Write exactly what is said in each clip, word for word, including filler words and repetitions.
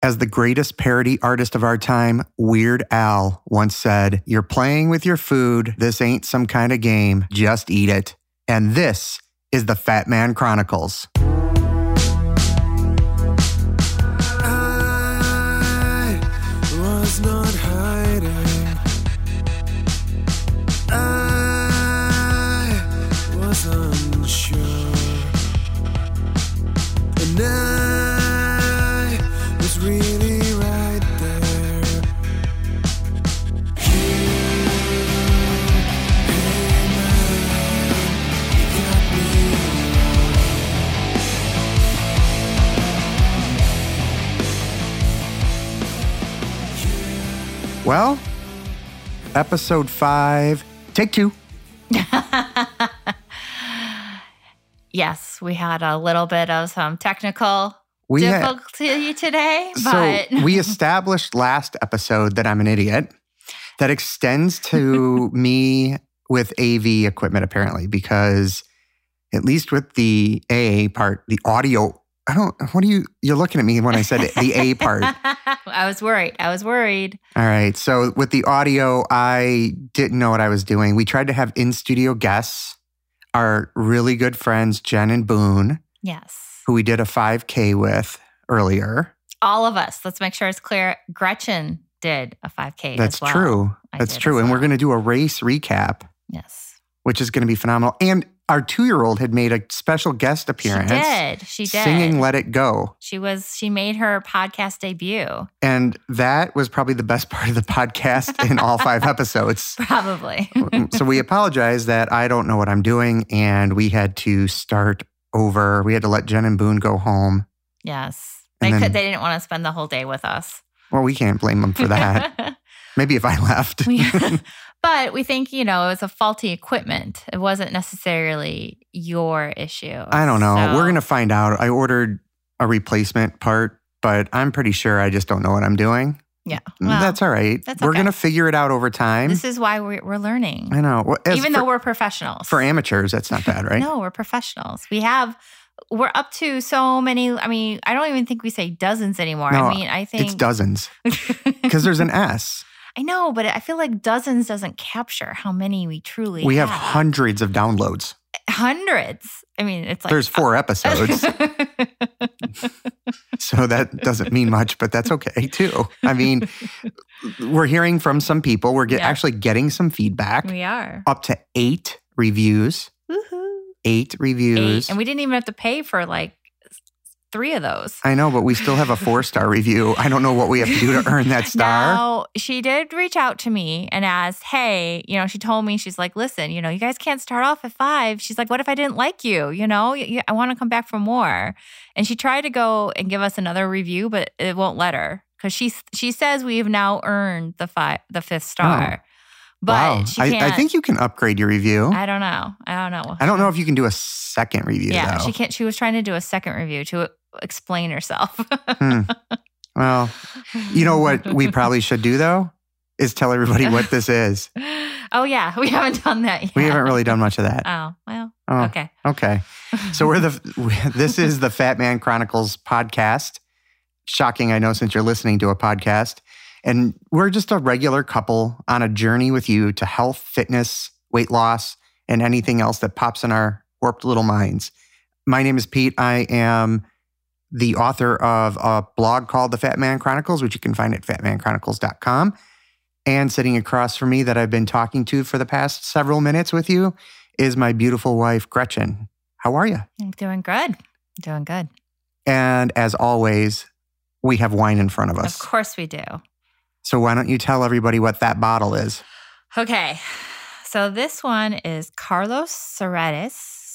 As the greatest parody artist of our time, Weird Al once said, "You're playing with your food. This ain't some kind of game. Just eat it." And this is the Fat Man Chronicles. I was not hiding. I was unsure. And I was really right there. You, hey man, you got me wrong. Well, episode five, take two. Yes, we had a little bit of some technical We had- difficulty today, So but we established last episode that I'm an idiot. That extends to me with A V equipment, apparently, because at least with the A part, the audio, I don't, what are you, you're looking at me when I said it, the A part. I was worried. I was worried. All right. So with the audio, I didn't know what I was doing. We tried to have in-studio guests, our really good friends, Jen and Boone, Yes. who we did a five K with earlier. All of us. Let's make sure it's clear. Gretchen did a five K That's as well. true. I That's did true. as And we're well. going to do a race recap, Yes. which is going to be phenomenal. And our two-year-old had made a special guest appearance. She did. She did. Singing Let It Go. She was, she made her podcast debut. And that was probably the best part of the podcast in all five episodes. Probably. So we apologize that I don't know what I'm doing, and we had to start over. We had to let Jen and Boone go home. Yes. And They then- could, they didn't want to spend the whole day with us. Well, we can't blame them for that. Maybe if I left. We- but we think, you know, it was a faulty equipment. It wasn't necessarily your issue. I don't know. So- We're going to find out. I ordered a replacement part, but I'm pretty sure I just don't know what I'm doing. Yeah. Well, That's all right. that's We're okay. going to figure it out over time. This is why we're, we're learning. I know. Well, as Even for, though we're professionals. for amateurs, that's not bad, right? No, we're professionals. We have, we're up to so many, I mean, I don't even think we say dozens anymore. No, I mean, I think. It's dozens because there's an S. I know, but I feel like dozens doesn't capture how many we truly We have have. hundreds of downloads. Hundreds. I mean, it's like. There's four episodes, so that doesn't mean much, but that's okay too. I mean, we're hearing from some people. We're get, Yeah. actually getting some feedback. We are. Up to eight reviews. Woohoo. Eight reviews. Eight. And we didn't even have to pay for like three of those. I know, but we still have a four-star review. I don't know what we have to do to earn that star. Now, she did reach out to me and asked, hey, you know, she told me, she's like, listen, you know, you guys can't start off at five. She's like, what if I didn't like you? You know, You- you- I want to come back for more. And she tried to go and give us another review, but it won't let her because she, she says we've now earned the five, the fifth star. But wow. she I, can't. I think you can upgrade your review. I, I don't know. I don't know. don't know if you can do a second review, Yeah, though. she can't. She was trying to do a second review to explain herself. Hmm. Well, you know what we probably should do, though, is tell everybody what this is. Oh, yeah. We haven't done that yet. We haven't really done much of that. Oh, well, Oh, okay. Okay. So we're the, this is the Fat Man Chronicles podcast. Shocking, I know, since you're listening to a podcast. And we're just a regular couple on a journey with you to health, fitness, weight loss, and anything else that pops in our warped little minds. My name is Pete. I am the author of a blog called The Fat Man Chronicles, which you can find at fat man chronicles dot com. And sitting across from me that I've been talking to for the past several minutes with you is my beautiful wife, Gretchen. How are you? I'm doing good. Doing good. And as always, we have wine in front of us. Of course we do. So why don't you tell everybody what that bottle is? Okay. So this one is Carlos Ceredes.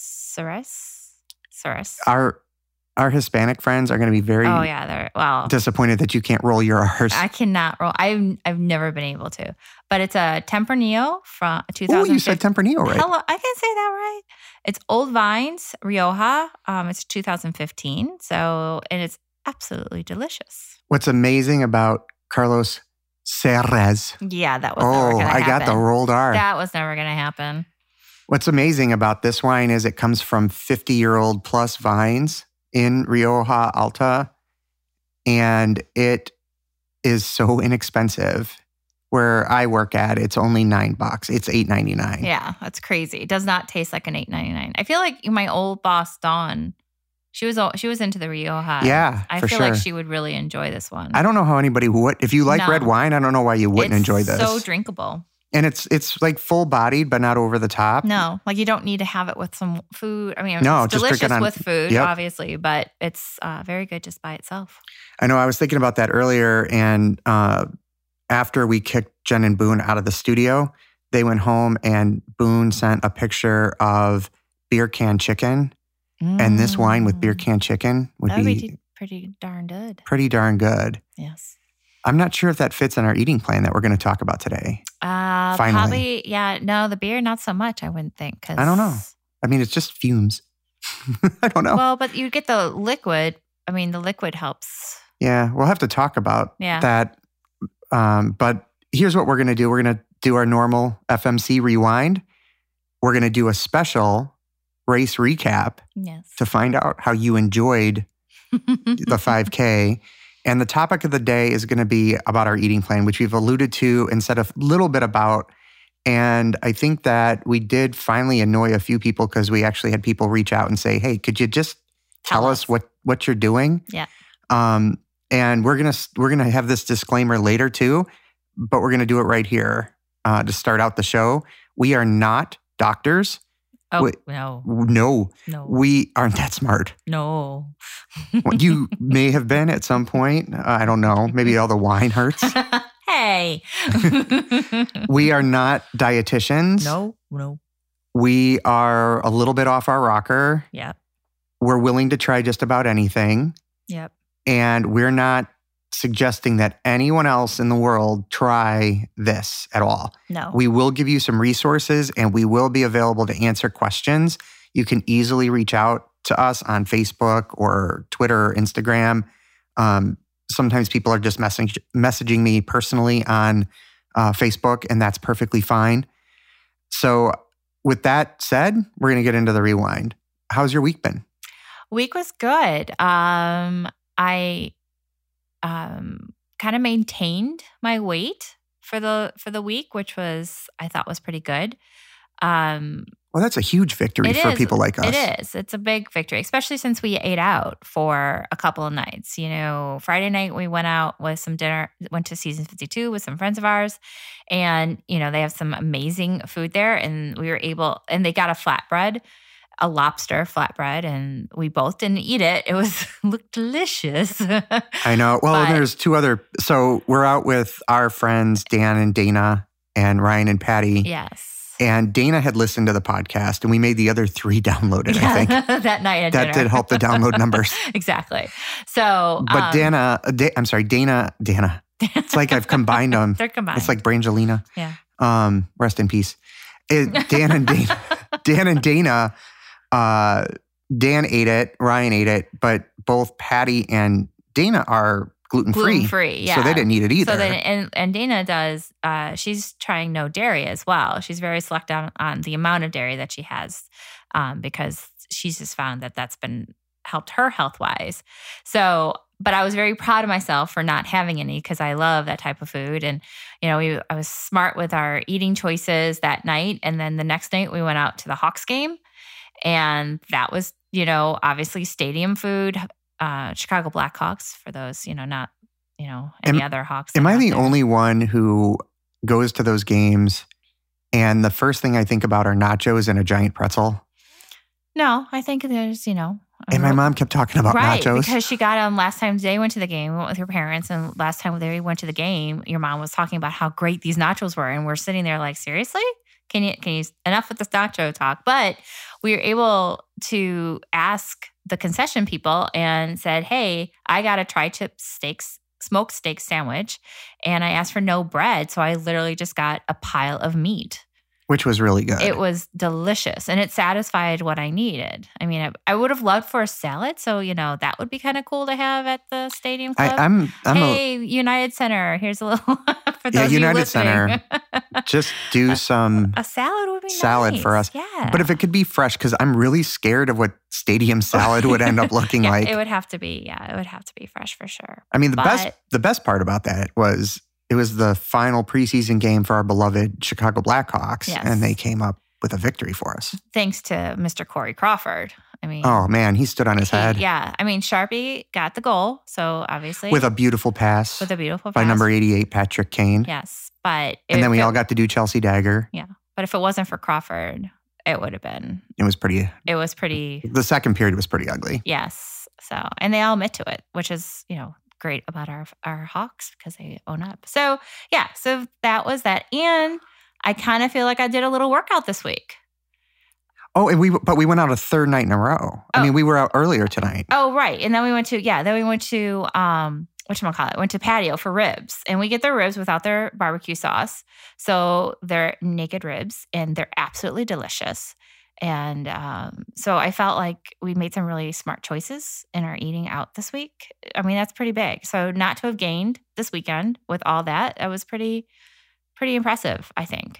Ceres? Ceres. Our our Hispanic friends are going to be very Oh, yeah. They're, well, disappointed that you can't roll your R's. I cannot roll. I've, I've never been able to. But it's a Tempranillo from two Oh, thousand fifteen. you said Tempranillo, right? Hello, I can say that right. It's Old Vines Rioja. Um, it's two thousand fifteen. So, and it's absolutely delicious. What's amazing about Carlos Ceres? Yeah, that was never Oh, going to I happen. got the rolled R. That was never going to happen. What's amazing about this wine is it comes from fifty-year-old plus vines in Rioja Alta. and it is so inexpensive. Where I work at, it's only nine bucks. It's eight ninety nine. Yeah, that's crazy. It does not taste like an eight ninety-nine. I feel like my old boss Dawn, she was she was into the Rioja. Yeah, I for feel sure. like she would really enjoy this one. I don't know how anybody would. If you like No. red wine, I don't know why you wouldn't it's enjoy this. So drinkable. And it's it's like full bodied, but not over the top. No, like you don't need to have it with some food. I mean, No, it's just drink delicious it on- with food, Yep. obviously, but it's uh, very good just by itself. I know. I was thinking about that earlier, and uh, after we kicked Jen and Boone out of the studio, they went home, and Boone sent a picture of beer can chicken, and this wine with beer can chicken would Mm. That would be, be pretty darn good. pretty darn good. Yes. I'm not sure if that fits in our eating plan that we're going to talk about today. Uh, Finally. Probably, yeah. No, the beer, not so much, I wouldn't think. 'cause- I don't know. I mean, it's just fumes. I don't know. Well, but you get the liquid. I mean, the liquid helps. Yeah, we'll have to talk about Yeah. that. Um, but here's what we're going to do. We're going to do our normal F M C rewind. We're going to do a special race recap Yes. to find out how you enjoyed the five K. And the topic of the day is going to be about our eating plan, which we've alluded to and said a little bit about. And I think that we did finally annoy a few people because we actually had people reach out and say, hey, could you just tell, Tell us us. what, what you're doing? Yeah. Um, and we're going to we're gonna have this disclaimer later too, but we're going to do it right here uh, to start out the show. We are not doctors. Oh, Wait. no. No, No. we aren't that smart. No. You may have been at some point. Uh, I don't know. Maybe all the wine hurts. Hey. We are not dietitians. No. No. We are a little bit off our rocker. Yep. We're willing to try just about anything. Yep. And we're not suggesting that anyone else in the world try this at all. No. We will give you some resources and we will be available to answer questions. You can easily reach out to us on Facebook or Twitter or Instagram. Um, sometimes people are just message, messaging me personally on uh, Facebook, and that's perfectly fine. So with that said, we're going to get into the rewind. How's your week been? Week was good. Um, I um, kind of maintained my weight for the for the week, which was I thought was pretty good. Um, Well, that's a huge victory It for is. people like us. It is. It's a big victory, especially since we ate out for a couple of nights. You know, Friday night we went out with some dinner, went to Season fifty-two with some friends of ours. And, you know, they have some amazing food there. And we were able, and they got a flatbread, a lobster flatbread, and we both didn't eat it. It was, looked delicious. I know. Well, But- there's two other. So we're out with our friends, Dan and Dana and Ryan and Patty. Yes. And Dana had listened to the podcast, and we made the other three download it, I think. that night at That dinner. did help the download numbers. Exactly. So, But um, Dana, uh, Da- I'm sorry, Dana, Dana. It's like I've combined them. they're combined. It's like Brangelina. Yeah. Um, rest in peace. It, Dan and Dana, Dan and Dana, uh, Dan ate it, Ryan ate it, but both Patty and Dana are gluten free. gluten free. Yeah. So they didn't eat it either. So then, and, and Dana does, uh, she's trying no dairy as well. She's very select on, on the amount of dairy that she has um, because she's just found that that's been helped her health wise. So, but I was very proud of myself for not having any because I love that type of food. And, you know, we, I was smart with our eating choices that night. And then the next night we went out to the Hawks game. And that was, you know, obviously stadium food, uh, Chicago Blackhawks for those, you know, not, you know, any Am- other Hawks. Am that are I out the there. only one who goes to those games and the first thing I think about are nachos and a giant pretzel? No, I think there's, you know. a And my real- mom kept talking about right, nachos. because she got them last time they went to the game, we went with her parents, and last time they went to the game, your mom was talking about how great these nachos were, and we're sitting there like, seriously? Can you, can you, enough with this nacho talk. But we were able to ask the concession people and said, hey, I got a tri-tip steaks, smoked steak sandwich. And I asked for no bread. So I literally just got a pile of meat. Which was really good. It was delicious and it satisfied what I needed. I mean, I, I would have loved for a salad. So, you know, that would be kind of cool to have at the stadium I, club. I'm, I'm a, hey, United Center, here's a little For Yeah, those United of you listening. Center. Just do some A salad would be salad nice. for us. Yeah. But if it could be fresh, because I'm really scared of what stadium salad would end up looking yeah, like. it would have to be. Yeah, it would have to be fresh for sure. I mean, the But- best the best part about that was it was the final preseason game for our beloved Chicago Blackhawks, Yes. and they came up with a victory for us. Thanks to Mister Corey Crawford. I mean, Oh man, he stood on his he- head yeah. I mean, Sharpie got the goal, so obviously with a beautiful pass with a beautiful by pass. number eighty-eight, Patrick Kane. Yes, but And then if we it- all got to do Chelsea Dagger. But if it wasn't for Crawford, it would have been. It was pretty. It was pretty. The second period was pretty ugly. Yes. So, and they all admit to it, which is, you know, great about our our Hawks because they own up. So, yeah. So that was that, and I kind of feel like I did a little workout this week. Oh, and we but we went out a third night in a row. I Oh. mean, we were out earlier tonight. Oh, right. And then we went to yeah. Then we went to um. whatchamacallit, went to Patio for ribs. And we get their ribs without their barbecue sauce. So they're naked ribs and they're absolutely delicious. And um, so I felt like we made some really smart choices in our eating out this week. I mean, that's pretty big. So not to have gained this weekend with all that, that was pretty, pretty impressive, I think.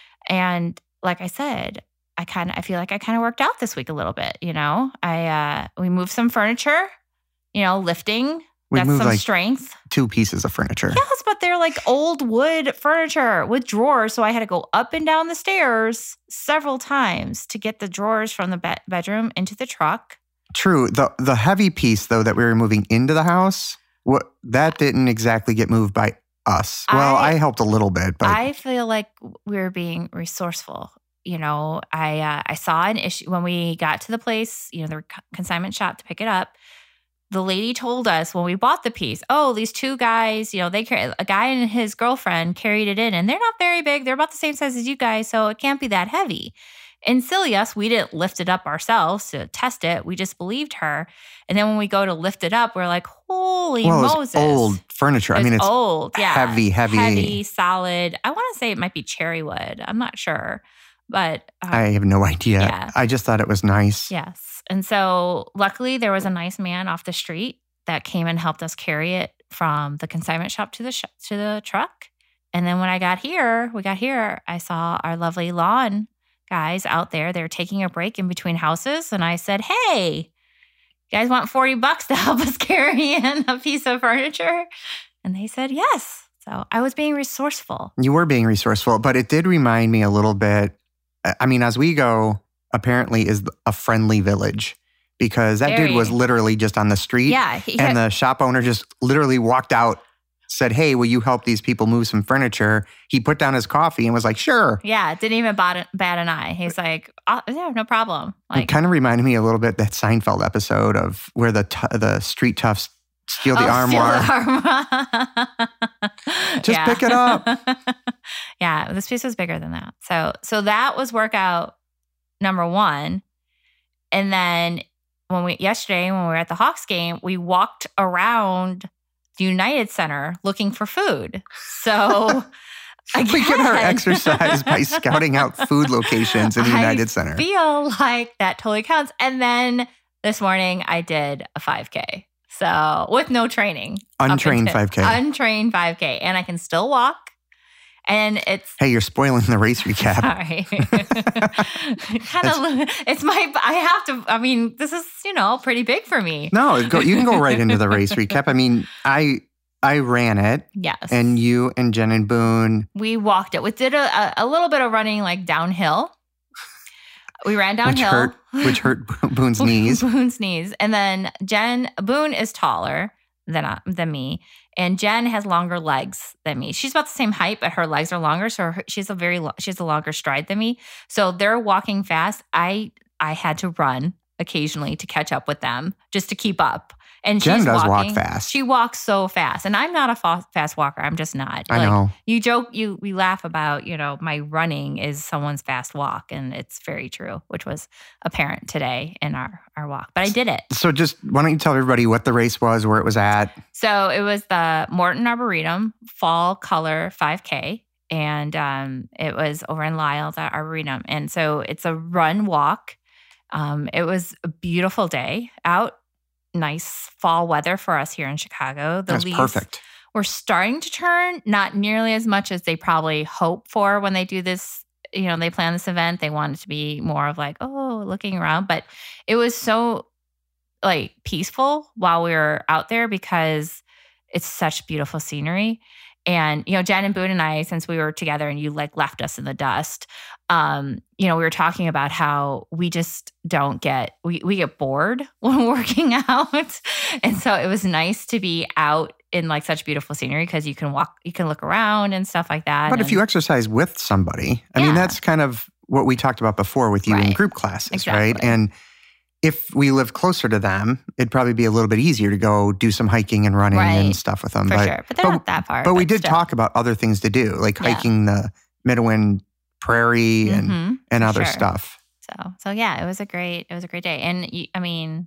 And like I said, I kind of, I feel like I kind of worked out this week a little bit, you know? I, uh, we moved some furniture, you know, lifting. We That's moved some like strength. two pieces of furniture. Yes, but they're like old wood furniture with drawers. So I had to go up and down the stairs several times to get the drawers from the be- bedroom into the truck. True. The the heavy piece though that we were moving into the house, what that didn't exactly get moved by us. Well, I, I- helped a little bit, but I feel like we were being resourceful. You know, I uh, I saw an issue when we got to the place, you know, the consignment shop to pick it up. The lady told us when we bought the piece, oh, these two guys, you know, they carry a guy and his girlfriend carried it in, and they're not very big. They're about the same size as you guys, so it can't be that heavy. And silly us, we didn't lift it up ourselves to test it. We just believed her. And then when we go to lift it up, we're like, holy well, it's Moses. old furniture. I mean, it's old, yeah. heavy, heavy. Heavy, solid. I want to say it might be cherry wood. I'm not sure. But uh, I have no idea. Yeah. I just thought it was nice. yes. And so luckily there was a nice man off the street that came and helped us carry it from the consignment shop to the sh- to the truck. And then when I got here, we got here, I saw our lovely lawn guys out there. They were taking a break in between houses. And I said, hey, you guys want forty bucks to help us carry in a piece of furniture? And they said, yes. So I was being resourceful. You were being resourceful, but it did remind me a little bit. I mean, Oswego apparently is a friendly village because that Very. dude was literally just on the street. Yeah. He And had, the shop owner just literally walked out, said, hey, will you help these people move some furniture? He put down his coffee and was like, sure. yeah, didn't even bat, bat an eye. He's like, oh, yeah, no problem. It Like, kind of reminded me a little bit that Seinfeld episode of where the t- the street toughs steal the oh, armoire. steal the armoire. Just pick it up. Yeah, this piece was bigger than that. So, so that was workout number one. And then when we yesterday when we were at the Hawks game, we walked around the United Center looking for food. So We get our again, exercise by scouting out food locations in the I United Center. feel like that totally counts. And then this morning I did a five K. So with no training. up Untrained until- five K. Untrained five K. And I can still walk. And it's Hey, you're spoiling the race recap. sorry. kind of it's my I have to I mean, this is, you know, pretty big for me. No, go, you can go right into the race recap. I mean, I I ran it, Yes. and you and Jen and Boone, we walked it. We did a, a, a little bit of running like downhill. We ran which downhill. hurt, which hurt Boone's knees. Boone's knees. And then Jen, Boone is taller than, uh, than me. And Jen has longer legs than me. She's about the same height, but her legs are longer. So her, she's a very, lo- she has a longer stride than me. So they're walking fast. I, I had to run occasionally to catch up with them just to keep up. And Jen she's does walk walking, fast. She walks so fast. And I'm not a fa- fast walker. I'm just not. I Like, know. you joke, you we laugh about, you know, my running is someone's fast walk, and it's very true, which was apparent today in our our walk. But I did it. So just why don't you tell everybody what the race was, where it was at? So it was the Morton Arboretum Fall Color five K, and um, it was over in Lisle, the Arboretum. And so it's a run walk. Um, it was a beautiful day out. Nice fall weather for us here in Chicago. The That's leaves perfect. were starting to turn, not nearly as much as they probably hope for when they do this. You know, they plan this event. They want it to be more of like, oh, looking around. But it was so like peaceful while we were out there because it's such beautiful scenery. And, you know, Jen and Boone and I, since we were together and you like left us in the dust, um, you know, we were talking about how we just don't get, we, we get bored when working out. And so it was nice to be out in like such beautiful scenery because you can walk, you can look around and stuff like that. But and, if you exercise with somebody, I Yeah. mean, that's kind of what we talked about before with you in Right. group classes, Exactly. right? And if we lived closer to them, it'd probably be a little bit easier to go do some hiking and running Right. and stuff with them. for but, sure. But they're but, not that far. but we did still. talk about other things to do, like Yeah. hiking the Midwin Prairie and, Mhm, and for other sure. stuff. So, so yeah, it was a great, it was a great day. And y- I mean,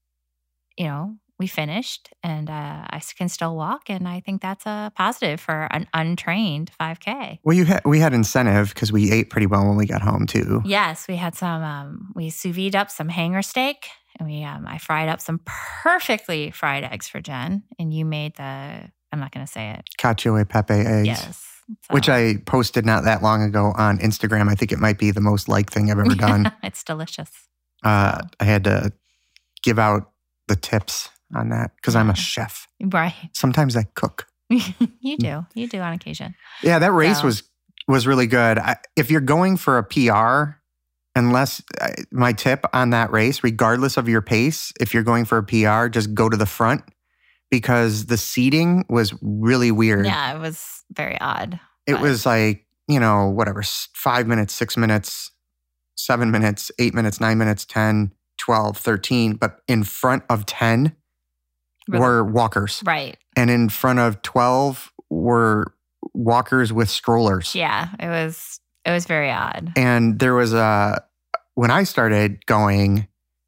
you know, we finished and uh, I s- can still walk. And I think that's a positive for an untrained five K. Well, you had we had incentive because we ate pretty well when we got home too. Yes, we had some, um, we sous vide up some hanger steak and we, um, I fried up some perfectly fried eggs for Jen. And you made the, I'm not going to say it. Cacio e pepe eggs, Yes. So- which I posted not that long ago on Instagram. I think it might be the most liked thing I've ever done. It's delicious. uh, I had to give out the tips on that because I'm a Yeah. chef. Right. Sometimes I cook. You do. You do on occasion. Yeah, that race So- was was really good. I, if you're going for a P R, unless I- my tip on that race, regardless of your pace, if you're going for a P R, just go to the front because the seating was really weird. Yeah, it was very odd. It but- was like, you know, whatever, s- five minutes, six minutes, seven minutes, eight minutes, nine minutes, ten, twelve, thirteen. But in front of ten Really- were walkers. Right. And in front of twelve were walkers with strollers. Yeah, it was it was very odd. And there was a, when I started going,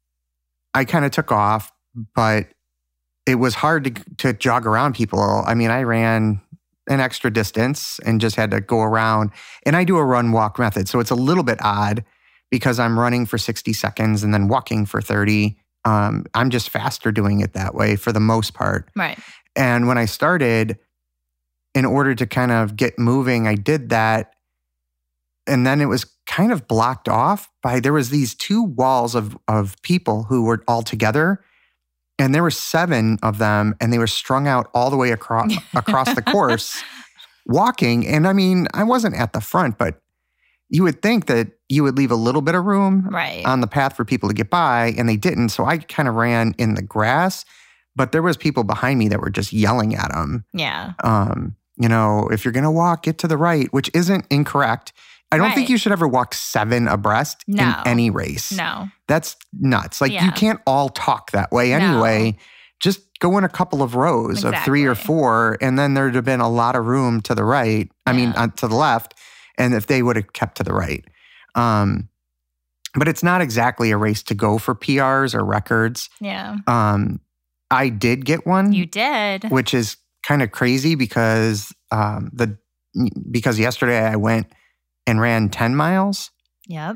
I kind of took off, but it was hard to, to jog around people. I mean, I ran an extra distance and just had to go around. And I do a run walk method. So it's a little bit odd because I'm running for sixty seconds and then walking for thirty. Um, I'm just faster doing it that way for the most part. Right. And when I started, in order to kind of get moving, I did that. And then it was kind of blocked off by, there was these two walls of, of people who were all together. And there were seven of them and they were strung out all the way across, across the course walking. And I mean, I wasn't at the front, but you would think that you would leave a little bit of room Right. on the path for people to get by, and they didn't. So I kind of ran in the grass, but there was people behind me that were just yelling at them. Yeah. Um, you know, if you're going to walk, get to the right, which isn't incorrect. I don't think Right. you should ever walk seven abreast No. in any race. No. That's nuts. Like Yeah. you can't all talk that way No. anyway. Just go in a couple of rows of three or Exactly. four, and then there'd have been a lot of room to the right. I mean, Yeah. uh, to the left, and if they would have kept to the right. Um, but it's not exactly a race to go for P Rs or records. Yeah. Um, I did get one, You did. which is kind of crazy because um, the because yesterday I went and ran ten miles, Yep.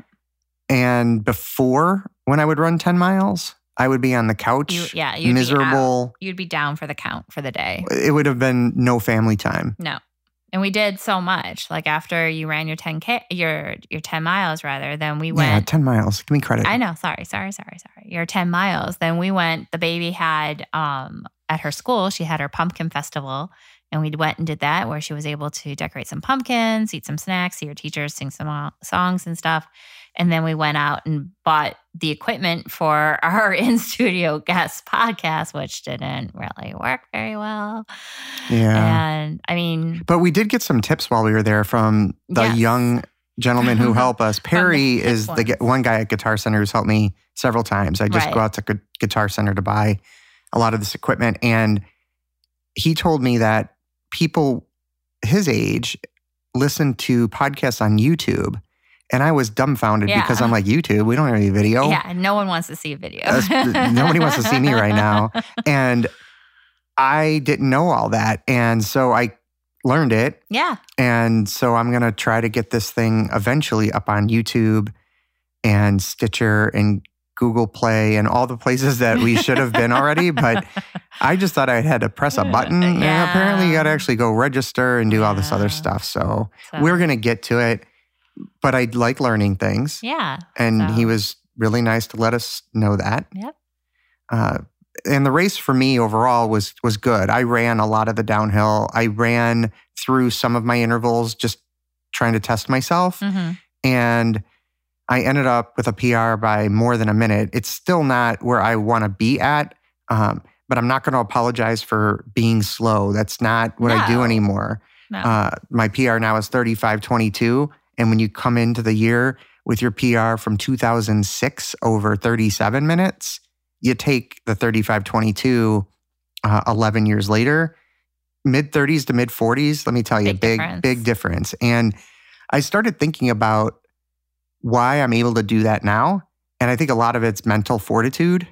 and before when I would run ten miles, I would be on the couch, You yeah, you'd Be out. miserable. You'd be down for the count for the day. It would have been no family time. No. And we did so much. Like after you ran your ten K your your ten miles rather, then we Yeah, went ten miles. Give me credit. I know. Sorry, sorry, sorry, sorry. Your ten miles. Then we went, the baby had, um, at her school, she had her pumpkin festival. And we went and did that where she was able to decorate some pumpkins, eat some snacks, see her teachers sing some uh, songs and stuff. And then we went out and bought the equipment for our in-studio guest podcast, which didn't really work very well. Yeah. And I mean, But we did get some tips while we were there from the Yes. young gentlemen who help us. Perry hip is the gu- ones. one guy at Guitar Center who's helped me several times. I just Right. go out to Gu- Guitar Center to buy a lot of this equipment. And he told me that people his age listen to podcasts on YouTube. And I was dumbfounded Yeah. because I'm like, YouTube, we don't have any video. yeah, no one wants to see a video. That's- nobody wants to see me right now. And I didn't know all that. And so I learned it. Yeah. And so I'm going to try to get this thing eventually up on YouTube and Stitcher and Google Play and all the places that we should have been already. But I just thought I had to press a button. And Yeah. apparently you got to actually go register and do all this other Yeah. stuff. So, So- we're going to get to it. But I like learning things. Yeah. And so- he was really nice to let us know that. Yep. Uh, and the race for me overall was was good. I ran a lot of the downhill. I ran through some of my intervals just trying to test myself. hmm And I ended up with a P R by more than a minute. It's still not where I want to be at, um, but I'm not going to apologize for being slow. That's not what I do No. anymore. No. Uh, my P R now is thirty-five twenty-two. And when you come into the year with your P R from two thousand six over thirty-seven minutes, you take the thirty-five twenty-two uh, eleven years later, mid thirties to mid forties, let me tell you, Big big, difference. big difference. And I started thinking about why I'm able to do that now. And I think a lot of it's mental fortitude.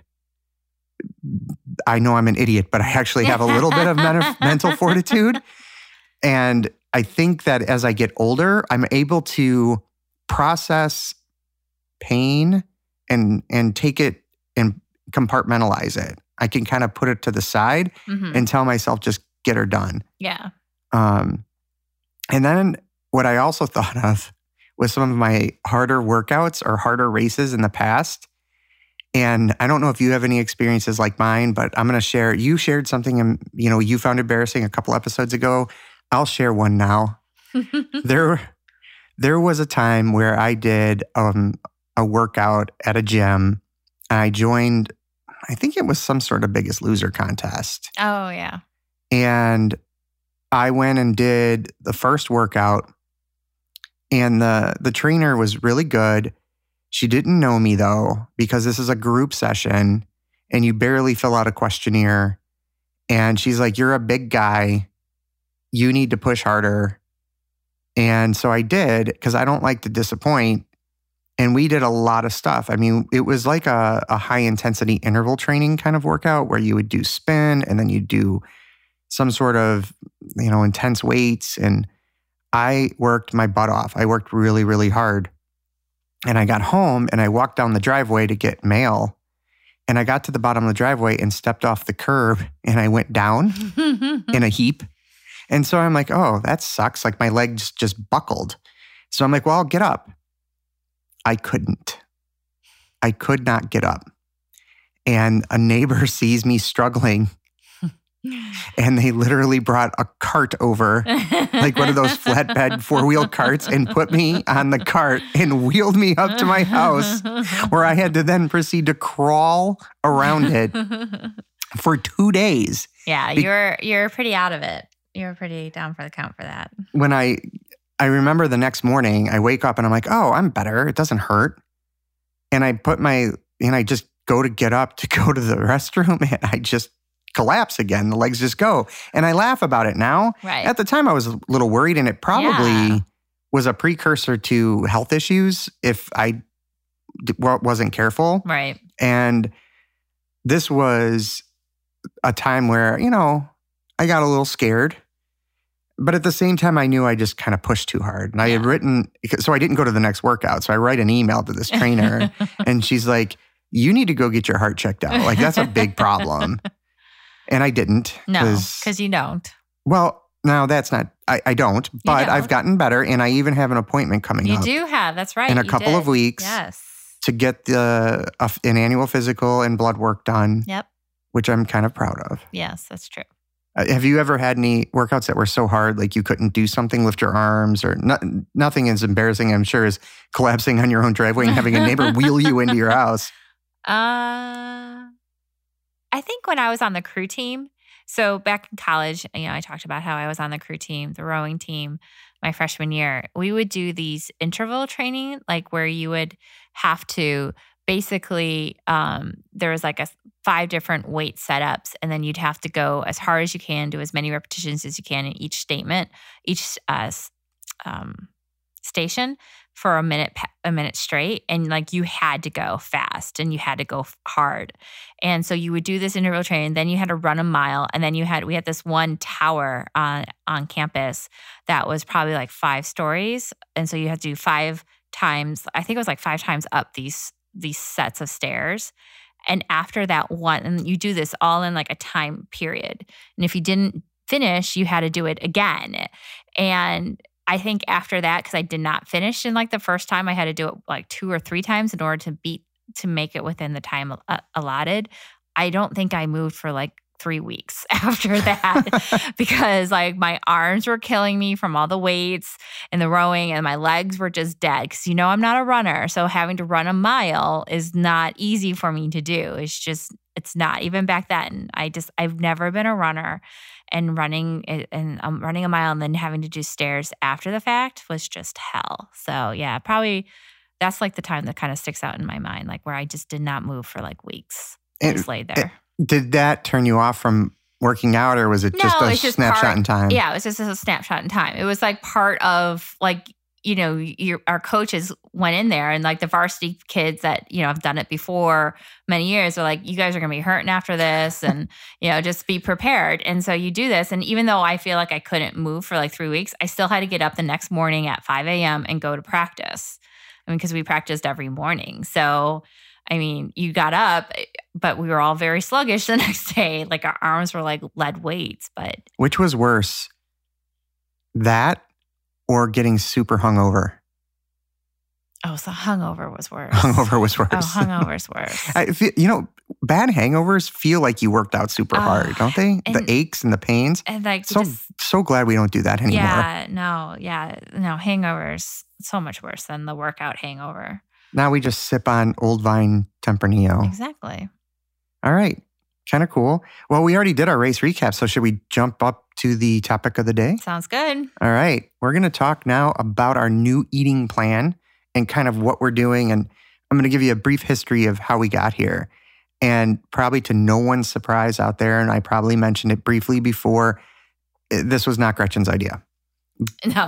I know I'm an idiot, but I actually have a little bit of men- mental fortitude. And I think that as I get older, I'm able to process pain and and take it and compartmentalize it. I can kind of put it to the side Mhm. and tell myself, just get her done. Yeah. Um, and then what I also thought of was some of my harder workouts or harder races in the past. And I don't know if you have any experiences like mine, but I'm going to share. You shared something, um, you know, you found embarrassing a couple episodes ago. I'll share one now. there, there was a time where I did um, a workout at a gym. And I joined, I think it was some sort of Biggest Loser contest. Oh, yeah. And I went and did the first workout, and the the trainer was really good. She didn't know me though, because this is a group session and you barely fill out a questionnaire. And she's like, "You're a big guy. You need to push harder." And so I did, because I don't like to disappoint. And we did a lot of stuff. I mean, it was like a, a high intensity interval training kind of workout where you would do spin and then you do some sort of, you know, intense weights. And I worked my butt off. I worked really, really hard. And I got home and I walked down the driveway to get mail. And I got to the bottom of the driveway and stepped off the curb and I went down in a heap. And so I'm like, oh, that sucks. Like my legs just buckled. So I'm like, well, I'll get up. I couldn't. I could not get up. And a neighbor sees me struggling and they literally brought a cart over, like one of those flatbed four-wheel carts, and put me on the cart and wheeled me up to my house, where I had to then proceed to crawl around it for two days. Yeah, Be- you're you're pretty out of it. You're pretty down for the count for that. When I, I remember the next morning, I wake up and I'm like, oh, I'm better. It doesn't hurt. And I put my, and I just go to get up to go to the restroom and I just collapse again. The legs just go. And I laugh about it now. Right. At the time, I was a little worried, and it probably Yeah. was a precursor to health issues if I d- wa- wasn't careful. Right. And this was a time where, you know, I got a little scared. But at the same time, I knew I just kind of pushed too hard. And I had Yeah. written, so I didn't go to the next workout. So I write an email to this trainer and she's like, you need to go get your heart checked out. Like, that's a big problem. And I didn't. No, because you don't. Well, no, that's not, I, I don't, but I've don't. gotten better. And I even have an appointment coming You up do have. That's right. in a you couple did. of weeks Yes. to get the uh, an annual physical and blood work done, Yep. which I'm kind of proud of. Yes, that's true. Uh, have you ever had any workouts that were so hard, like you couldn't do something, lift your arms, or no, nothing as embarrassing, I'm sure, as collapsing on your own driveway and having a neighbor wheel you into your house? Uh, I think when I was on the crew team, so back in college, you know, I talked about how I was on the crew team, the rowing team, my freshman year. We would do these interval training, like where you would have to basically, um, there was like a five different weight setups, and then you'd have to go as hard as you can, do as many repetitions as you can in each statement, each uh, s- um, station for a minute, pa- a minute straight. And like you had to go fast and you had to go f- hard. And so you would do this interval training, then you had to run a mile. And then you had, we had this one tower on, on campus that was probably like five stories. And so you had to do five times, I think it was like five times up these these sets of stairs. And after that one, and you do this all in like a time period. And if you didn't finish, you had to do it again. And I think after that, because I did not finish in like the first time, I had to do it like two or three times in order to beat, to make it within the time uh, allotted. I don't think I moved for like three weeks after that because like my arms were killing me from all the weights and the rowing, and my legs were just dead because, you know, I'm not a runner. So having to run a mile is not easy for me to do. It's just, it's not. Even back then, I just, I've never been a runner, and running and um, running a mile and then having to do stairs after the fact was just hell. So yeah, probably that's like the time that kind of sticks out in my mind, like where I just did not move for like weeks. I And- just laid there. Did that turn you off from working out, or was it just No, a it's just snapshot part- in time? Yeah, it was just a snapshot in time. It was like part of like, you know, your, our coaches went in there, and like the varsity kids that, you know, have done it before many years are like, you guys are going to be hurting after this, and, you know, just be prepared. And so you do this. And even though I feel like I couldn't move for like three weeks, I still had to get up the next morning at five a.m. and go to practice. I mean, because we practiced every morning. So, I mean, you got up, but we were all very sluggish the next day. Like our arms were like lead weights, but Which was worse, that or getting super hungover? oh, so hungover was worse. Hungover was worse. Oh, hungover's worse. I feel, you know, bad hangovers feel like you worked out super Oh, hard, don't they? The and- aches and the pains. And like So just so glad we don't do that anymore. yeah, no, yeah, no, hangovers so much worse than the workout hangover. Now we just sip on Old Vine Tempranillo. Exactly. All right. Kind of cool. Well, we already did our race recap, so should we jump up to the topic of the day? Sounds good. All right. We're going to talk now about our new eating plan and kind of what we're doing. And I'm going to give you a brief history of how we got here. And probably to no one's surprise out there, and I probably mentioned it briefly before, eh, this was not Gretchen's idea. No,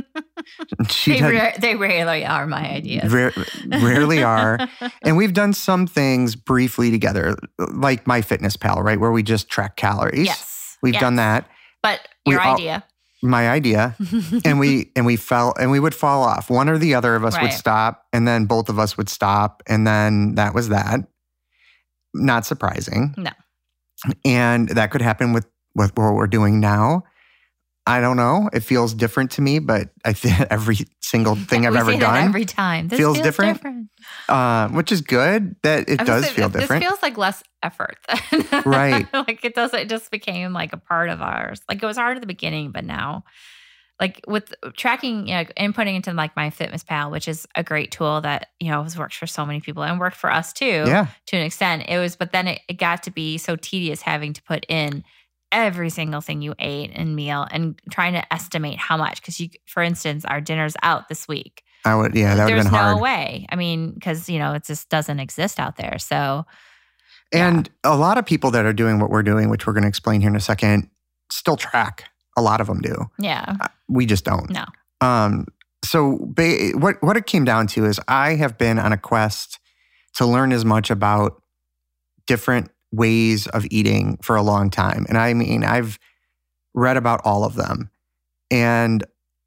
She they, did- ra- they rarely are my ideas. Ra- rarely are. And we've done some things briefly together, like MyFitnessPal, right? Where we just track calories. Yes, We've yes. done that. But We your all- idea. My idea. and we and we fell and we would fall off. One or the other of us would Right. stop, and then both of us would stop, and then that was that. Not surprising. No. And that could happen with, with what we're doing now. I don't know. It feels different to me, but I think every single thing I've we ever say that done, every time. This feels feels, different. different. uh, which is good that it I was does saying, feel this different. feels like less effort. Right. Like it does. It just became like a part of ours. Like it was hard at the beginning, but now, like with tracking, you know, inputting into like MyFitnessPal, which is a great tool that you know has worked for so many people and worked for us too, Yeah. to an extent. It was, but then it, it got to be so tedious having to put in every single thing you ate and meal and trying to estimate how much. Because you, for instance, our dinner's out this week. I would, yeah, that would have There's been hard. no way. I mean, because you know it just doesn't exist out there. So And a lot of people that are doing what we're doing, which we're going to explain here in a second, still track. A lot of them do. yeah, We just don't. no, Um, so ba- what what it came down to is I have been on a quest to learn as much about different ways of eating for a long time. And I mean, I've read about all of them. And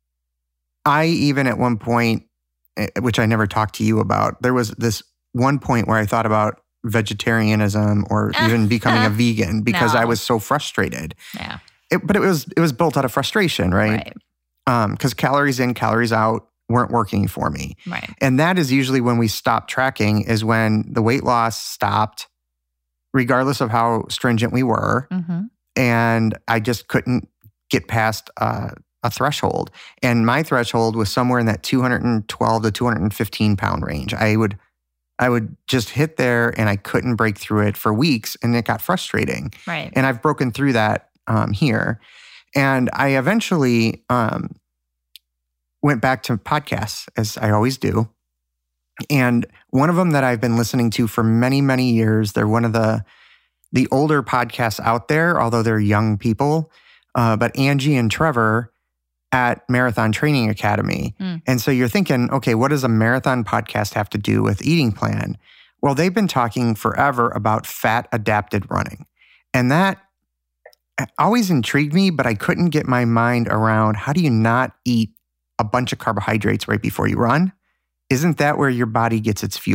I even at one point, eh, which I never talked to you about, there was this one point where I thought about vegetarianism or even becoming a vegan because I No. was so frustrated. yeah, It, but it was it was built out of frustration, right? right, Because calories in, calories out weren't working for me. right, And that is usually when we stop tracking, is when the weight loss stopped, regardless of how stringent we were. hmm And I just couldn't get past uh, a threshold. And my threshold was somewhere in that two hundred twelve to two hundred fifteen pound range. I would I would just hit there and I couldn't break through it for weeks, and it got frustrating. right, And I've broken through that um, here. And I eventually um, went back to podcasts, as I always do. And one of them that I've been listening to for many, many years, they're one of the the older podcasts out there, although they're young people. Uh, but Angie and Trevor at Marathon Training Academy. Mm. And so you're thinking, okay, what does a marathon podcast have to do with eating plan? Well, they've been talking forever about fat adapted running. And that always intrigued me, but I couldn't get my mind around how do you not eat a bunch of carbohydrates right before you run? Isn't that where your body gets its fuel?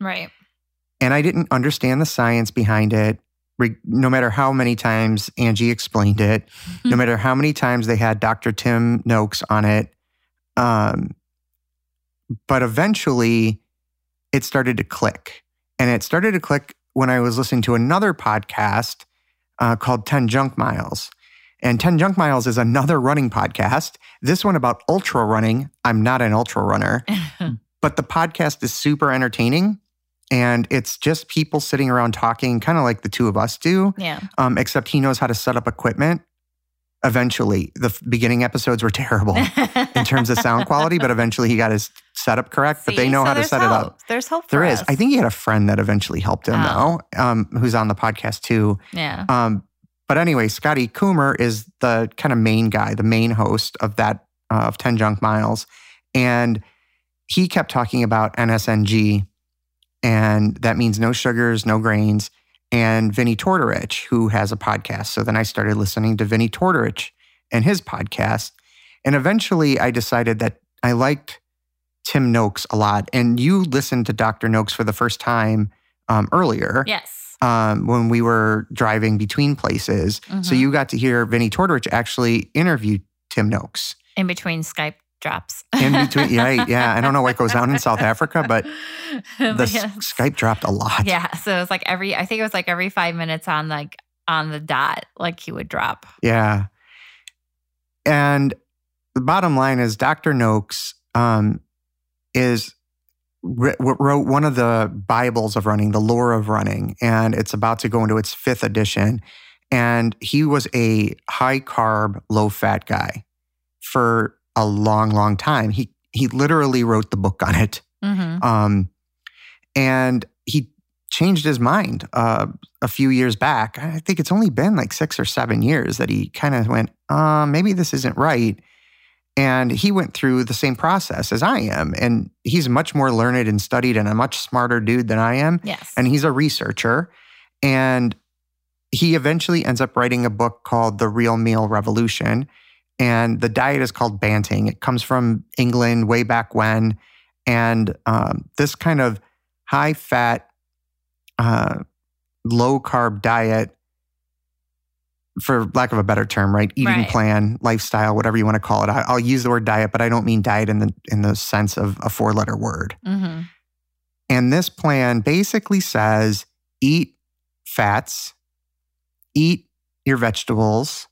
Right. And I didn't understand the science behind it. Re- No matter how many times Angie explained it, no matter how many times they had Doctor Tim Noakes on it. Um, but eventually it started to click. And it started to click when I was listening to another podcast uh, called ten Junk Miles. And ten Junk Miles is another running podcast. This one about ultra running. I'm not an ultra runner, but the podcast is super entertaining. And it's just people sitting around talking, kind of like the two of us do, Yeah. um, except he knows how to set up equipment. Eventually, the f- beginning episodes were terrible in terms of sound quality, but eventually he got his setup correct. But they See? know So how to there's set it hope. up. There's hope for There is. us. I think he had a friend that eventually helped him, Oh. though, um, who's on the podcast too. Yeah. Um, but anyway, Scotty Coomer is the kind of main guy, the main host of that, uh, of ten Junk Miles. And he kept talking about N S N G, and that means no sugars, no grains, and Vinnie Tortorich, who has a podcast. So then I started listening to Vinnie Tortorich and his podcast. And eventually I decided that I liked Tim Noakes a lot. And you listened to Doctor Noakes for the first time um, earlier. Yes. Um, when we were driving between places. So Mhm. you got to hear Vinnie Tortorich actually interview Tim Noakes. In between Skype drops. In between, yeah, yeah. I don't know what goes on in South Africa, but the s- Yes. Skype dropped a lot. Yeah. So it was like every, I think it was like every five minutes on like on the dot, like he would drop. Yeah. And the bottom line is Doctor Noakes um, is wrote one of the Bibles of running, the lore of running, and it's about to go into its fifth edition. And he was a high carb, low fat guy for a long, long time. He he literally wrote the book on it, Mm-hmm. um, and he changed his mind uh, a few years back. I think it's only been like six or seven years that he kind of went, uh, maybe this isn't right. And he went through the same process as I am. And he's much more learned and studied and a much smarter dude than I am. Yes. And he's a researcher. And he eventually ends up writing a book called The Real Meal Revolution. And the diet is called Banting. It comes from England way back when. And um, this kind of high-fat, uh, low-carb diet, for lack of a better term, right? Eating Right. plan, lifestyle, whatever you want to call it. I, I'll use the word diet, but I don't mean diet in the in the sense of a four-letter word. Mm-hmm. And this plan basically says eat fats, eat your vegetables,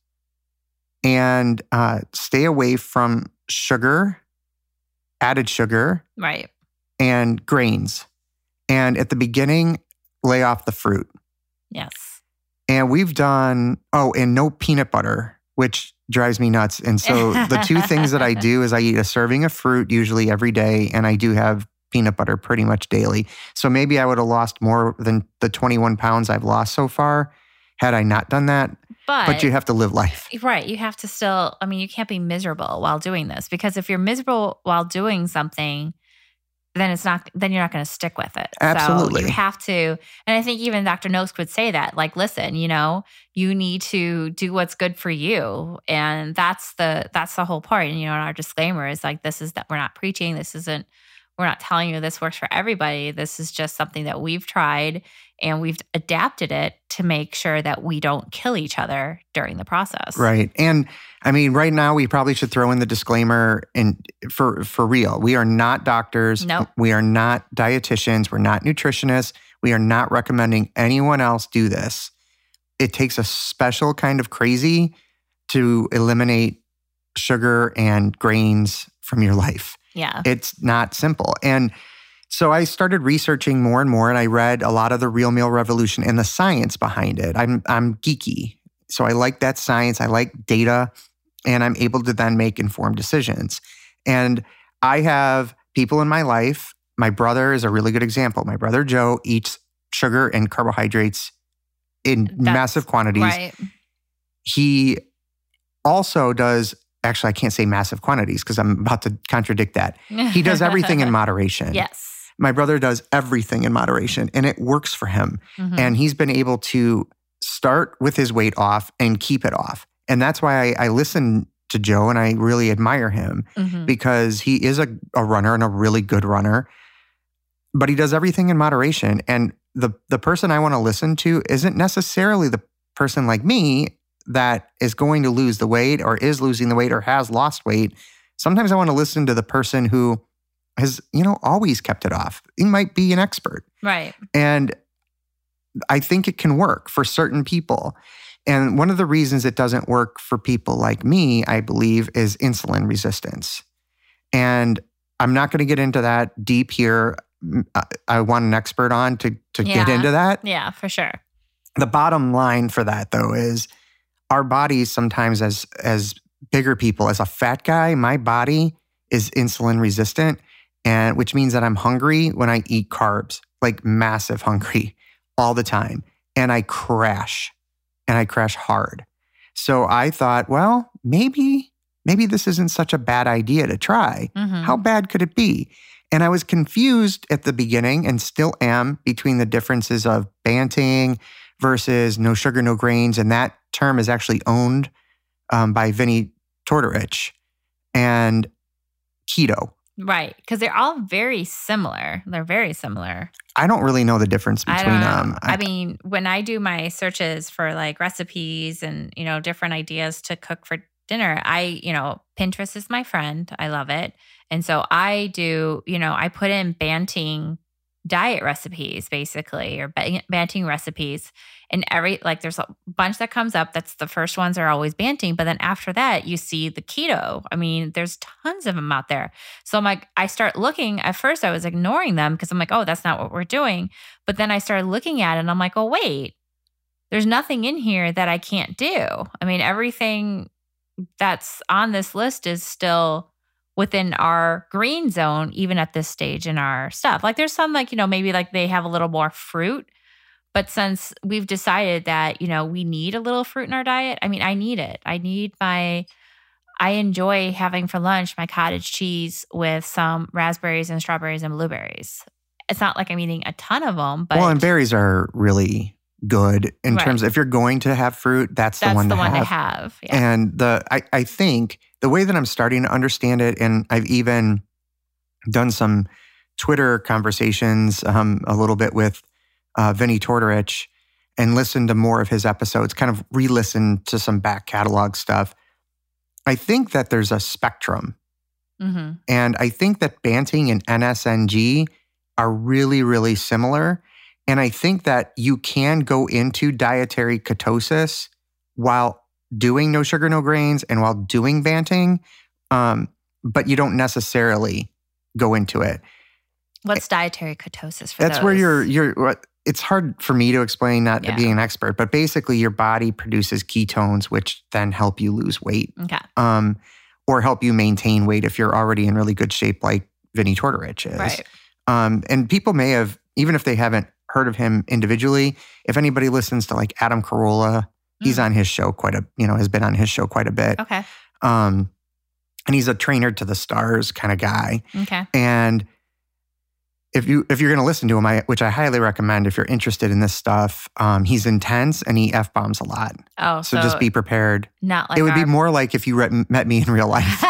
and uh, stay away from sugar, added sugar, Right. and grains. And at the beginning, lay off the fruit. Yes. And we've done, oh, and no peanut butter, which drives me nuts. And so the two things that I do is I eat a serving of fruit usually every day, and I do have peanut butter pretty much daily. So maybe I would have lost more than the twenty-one pounds I've lost so far had I not done that. But, But you have to live life. right, you have to still, I mean, you can't be miserable while doing this, because if you're miserable while doing something, then it's not, then you're not going to stick with it. Absolutely. So you have to, and I think even Doctor Noakes would say that, like, listen, you know, you need to do what's good for you. And that's the, that's the whole part. And, you know, our disclaimer is like, this is that we're not preaching. This isn't, we're not telling you this works for everybody. This is just something that we've tried and we've adapted it to make sure that we don't kill each other during the process. Right. And I mean, right now we probably should throw in the disclaimer and for for real. We are not doctors. Nope. We are not dietitians. We're not nutritionists. We are not recommending anyone else do this. It takes a special kind of crazy to eliminate sugar and grains from your life. Yeah. It's not simple. And so I started researching more and more, and I read a lot of the Real Meal Revolution and the science behind it. I'm I'm geeky, so I like that science. I like data, and I'm able to then make informed decisions. And I have people in my life. My brother is a really good example. My brother Joe eats sugar and carbohydrates in That's massive quantities. Right. He also does, actually, I can't say massive quantities because I'm about to contradict that. He does everything in moderation. Yes. My brother does everything in moderation, and it works for him. Mhm. And he's been able to start with his weight off and keep it off. And that's why I, I listen to Joe and I really admire him Mhm. because he is a, a runner and a really good runner. but he does everything in moderation. And the the person I want to listen to isn't necessarily the person like me that is going to lose the weight or is losing the weight or has lost weight. Sometimes I want to listen to the person who has, you know, always kept it off. He might be an expert. Right. And I think it can work for certain people. And one of the reasons it doesn't work for people like me, I believe, is insulin resistance. And I'm not going to get into that deep here. I- I want an expert on to, to get Yeah. into that. Yeah, for sure. The bottom line for that, though, is our bodies sometimes as as bigger people, as a fat guy, my body is insulin resistant, and which means that I'm hungry when I eat carbs, like massive hungry all the time. And I crash, and I crash hard. So I thought, well, maybe, maybe this isn't such a bad idea to try. Mhm. How bad could it be? And I was confused at the beginning and still am between the differences of Banting versus no sugar, no grains. And that term is actually owned um, by Vinnie Tortorich, and keto. Right. Because they're all very similar. They're very similar. I don't really know the difference I between don't know. them. I mean, when I do my searches for like recipes and, you know, different ideas to cook for dinner, I, you know, Pinterest is my friend. I love it. And so I do, you know, I put in Banting diet recipes basically, or Ba- Banting recipes. And every, like there's a bunch that comes up. That's the first ones are always Banting. But then after that, you see the keto. I mean, there's tons of them out there. So I'm like, I start looking. At first, I was ignoring them because I'm like, oh, that's not what we're doing. But then I started looking at it and I'm like, oh, wait, there's nothing in here that I can't do. I mean, everything that's on this list is still within our green zone, even at this stage in our stuff. Like there's some like, you know, maybe like they have a little more fruit. But since we've decided that, you know, we need a little fruit in our diet, I mean, I need it. I need my, I enjoy having for lunch my cottage cheese with some raspberries and strawberries and blueberries. It's not like I'm eating a ton of them, but well, and berries are really good in Right. terms of if you're going to have fruit, that's, that's the one, the to, one have. to have. Yeah. And the I, I think the way that I'm starting to understand it, and I've even done some Twitter conversations um, a little bit with uh, Vinnie Tortorich and listened to more of his episodes, kind of re-listened to some back catalog stuff. I think that there's a spectrum. hmm And I think that Banting and N S N G are really, really similar. And I think that you can go into dietary ketosis while doing no sugar, no grains and while doing Banting, um, but you don't necessarily go into it. What's dietary ketosis for That's those? where you're, you're, what- it's hard for me to explain, not Yeah. being an expert, but basically your body produces ketones, which then help you lose weight. Okay. Um, or help you maintain weight if you're already in really good shape like Vinnie Tortorich is. Right. Um, and people may have, even if they haven't heard of him individually, if anybody listens to like Adam Carolla, he's Mm. on his show quite a, you know, has been on his show quite a bit. Okay. Um, and he's a trainer to the stars kind of guy. Okay. And if you if you're going to listen to him, I, which I highly recommend if you're interested in this stuff, um, he's intense and he f bombs a lot. Oh, So, so, just be prepared. not like it would be our- more like if you re- met me in real life,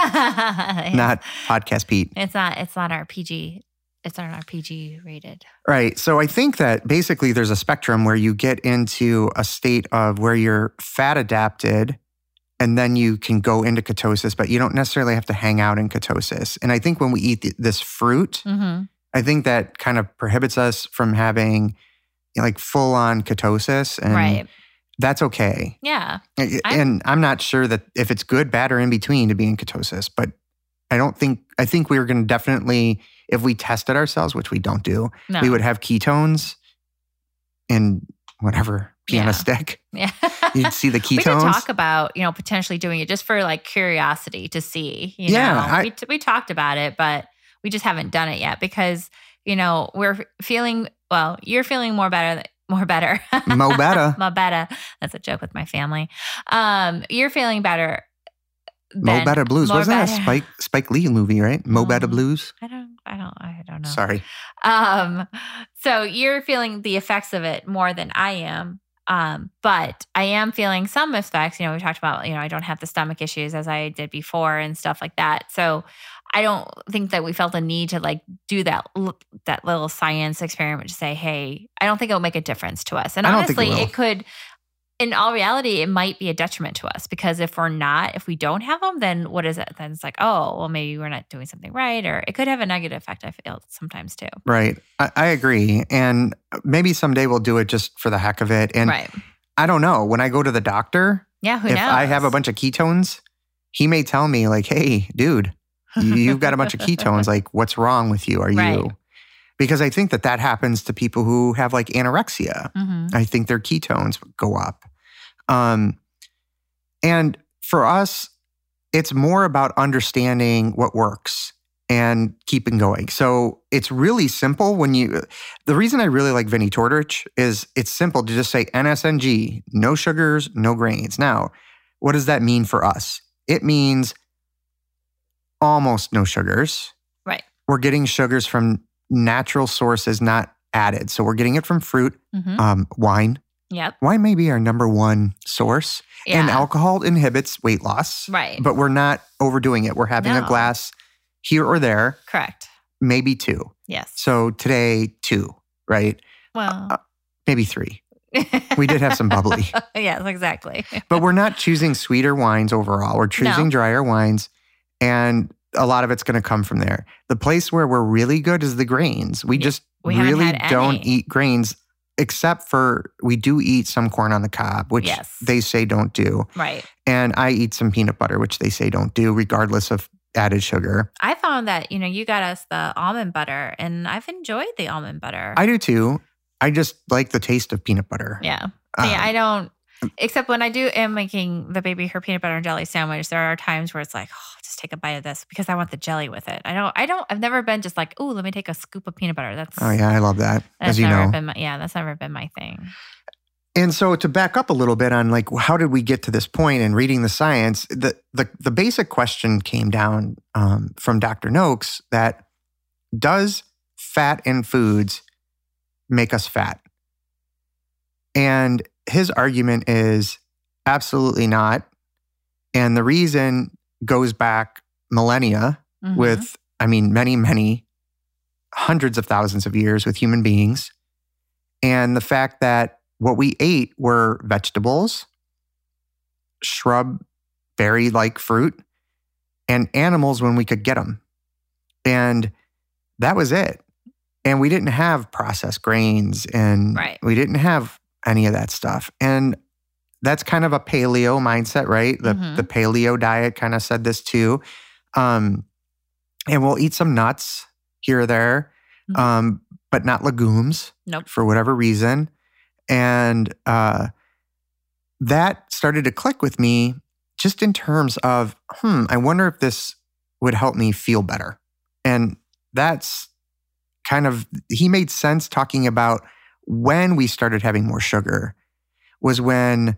not podcast Pete. It's not. It's not our P G. It's not our P G rated. Right. So I think that basically there's a spectrum where you get into a state of where you're fat adapted and then you can go into ketosis, but you don't necessarily have to hang out in ketosis. And I think when we eat th- this fruit, Mm-hmm. I think that kind of prohibits us from having you know, like full on ketosis. And Right. that's okay. Yeah. I- I'm- and I'm not sure that if it's good, bad, or in between to be in ketosis, but I don't think, I think we were going to definitely, if we tested ourselves, which we don't do, No. we would have ketones in whatever piano Yeah. stick. Yeah. You'd see the We could ketones. talk about, you know, potentially doing it just for like curiosity to see. You Yeah, know, I- we, t- we talked about it, but we just haven't done it yet because, you know, we're feeling, well, you're feeling more better, more better. Mo better. Mo better. That's a joke with my family. Um, you're feeling better. Mo than- Better Blues. more Wasn't that a better. Spike Spike Lee movie, right? Mo Better Um, Blues? I don't, I don't, I don't know. Sorry. Um, so you're feeling the effects of it more than I am. Um, but I am feeling some effects. You know, we talked about, you know, I don't have the stomach issues as I did before and stuff like that. So I don't think that we felt a need to like do that that little science experiment to say, hey, I don't think it'll make a difference to us. And I don't think honestly, it will. it could, in all reality, it might be a detriment to us because if we're not, if we don't have them, then what is it? Then it's like, oh, well, maybe we're not doing something right, or it could have a negative effect, I feel sometimes too. Right. I, I agree. And maybe someday we'll do it just for the heck of it. And Right. I don't know. When I go to the doctor, Yeah, who if knows? I have a bunch of ketones, he may tell me like, hey, dude, you've got a bunch of ketones. Like, what's wrong with you? Are Right. you? Because I think that that happens to people who have like anorexia. Mhm. I think their ketones go up. Um, and for us, it's more about understanding what works and keeping going. So it's really simple when you, the reason I really like Vinnie Tortorich is it's simple to just say N S N G, no sugars, no grains. Now, what does that mean for us? It means almost no sugars. Right. We're getting sugars from natural sources, not added. So we're getting it from fruit, Mhm. um, wine. Yep. Wine may be our number one source. Yeah. And alcohol inhibits weight loss. Right. But we're not overdoing it. We're having a No. glass here or there, Correct. maybe two. Yes. So today, two, right? Well, Uh, maybe three. We did have some bubbly. yes, exactly. But we're not choosing sweeter wines overall. We're choosing No. drier wines. And a lot of it's going to come from there. The place where we're really good is the grains. We Yeah, just we haven't really had don't any. eat grains, except for we do eat some corn on the cob, which Yes. they say don't do. Right. And I eat some peanut butter, which they say don't do, regardless of added sugar. I found that, you know, you got us the almond butter and I've enjoyed the almond butter. I do too. I just like the taste of peanut butter. yeah. So, yeah, Um, I don't, except when I do am making the baby her peanut butter and jelly sandwich, there are times where it's like, oh, just take a bite of this because I want the jelly with it. I don't, I don't, I've never been just like, oh, let me take a scoop of peanut butter. That's, Oh, yeah, I love that, that's as you never know. been my, yeah, that's never been my thing. And so to back up a little bit on like, how did we get to this point and reading the science, the, the, the basic question came down um, from Doctor Noakes that does fat in foods make us fat? And his argument is absolutely not. And the reason goes back millennia Mhm. with, I mean, many, many hundreds of thousands of years with human beings. And the fact that what we ate were vegetables, shrub, berry-like fruit, and animals when we could get them. And that was it. And we didn't have processed grains and Right. we didn't have any of that stuff. And that's kind of a paleo mindset, right? The, Mhm. the paleo diet kind of said this too. Um, and we'll eat some nuts here or there, Mhm. um, but not legumes Nope. for whatever reason. And uh, that started to click with me just in terms of, hmm, I wonder if this would help me feel better. And that's kind of, he made sense talking about when we started having more sugar was when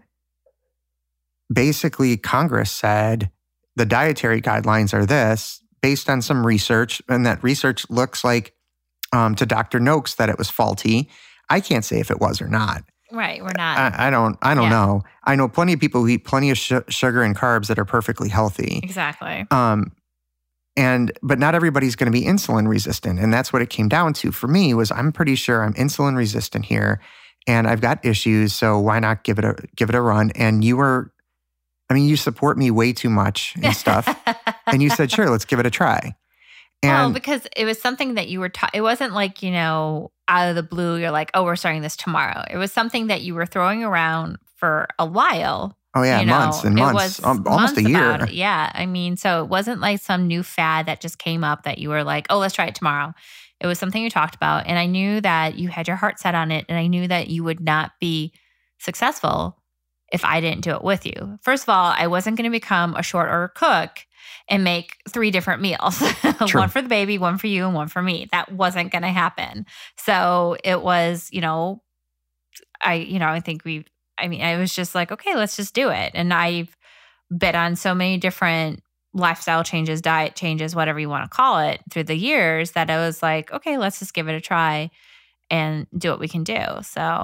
basically Congress said the dietary guidelines are this based on some research, and that research looks like um, to Doctor Noakes that it was faulty. I can't say if it was or not. Right. We're not. I, I don't. I don't Yeah. know. I know plenty of people who eat plenty of sh- sugar and carbs that are perfectly healthy. exactly. Um, and but not everybody's going to be insulin resistant, and that's what it came down to for me. Was I'm pretty sure I'm insulin resistant here, and I've got issues. So why not give it a give it a run? And you were, I mean, you support me way too much and stuff, and you said, sure, let's give it a try. well, And because it was something that you were taught. It wasn't like, you know, out of the blue, you're like, oh, we're starting this tomorrow. It was something that you were throwing around for a while. oh yeah, you know, months and it months, was um, almost a months year. about it. Yeah. I mean, so it wasn't like some new fad that just came up that you were like, oh, let's try it tomorrow. It was something you talked about. And I knew that you had your heart set on it. And I knew that you would not be successful if I didn't do it with you. First of all, I wasn't going to become a short order cook and make three different meals, True. one for the baby, one for you, and one for me. That wasn't going to happen. So it was, you know, I, you know, I think we, I mean, I was just like, okay, let's just do it. And I've been on so many different lifestyle changes, diet changes, whatever you want to call it, through the years that I was like, okay, let's just give it a try and do what we can do. So,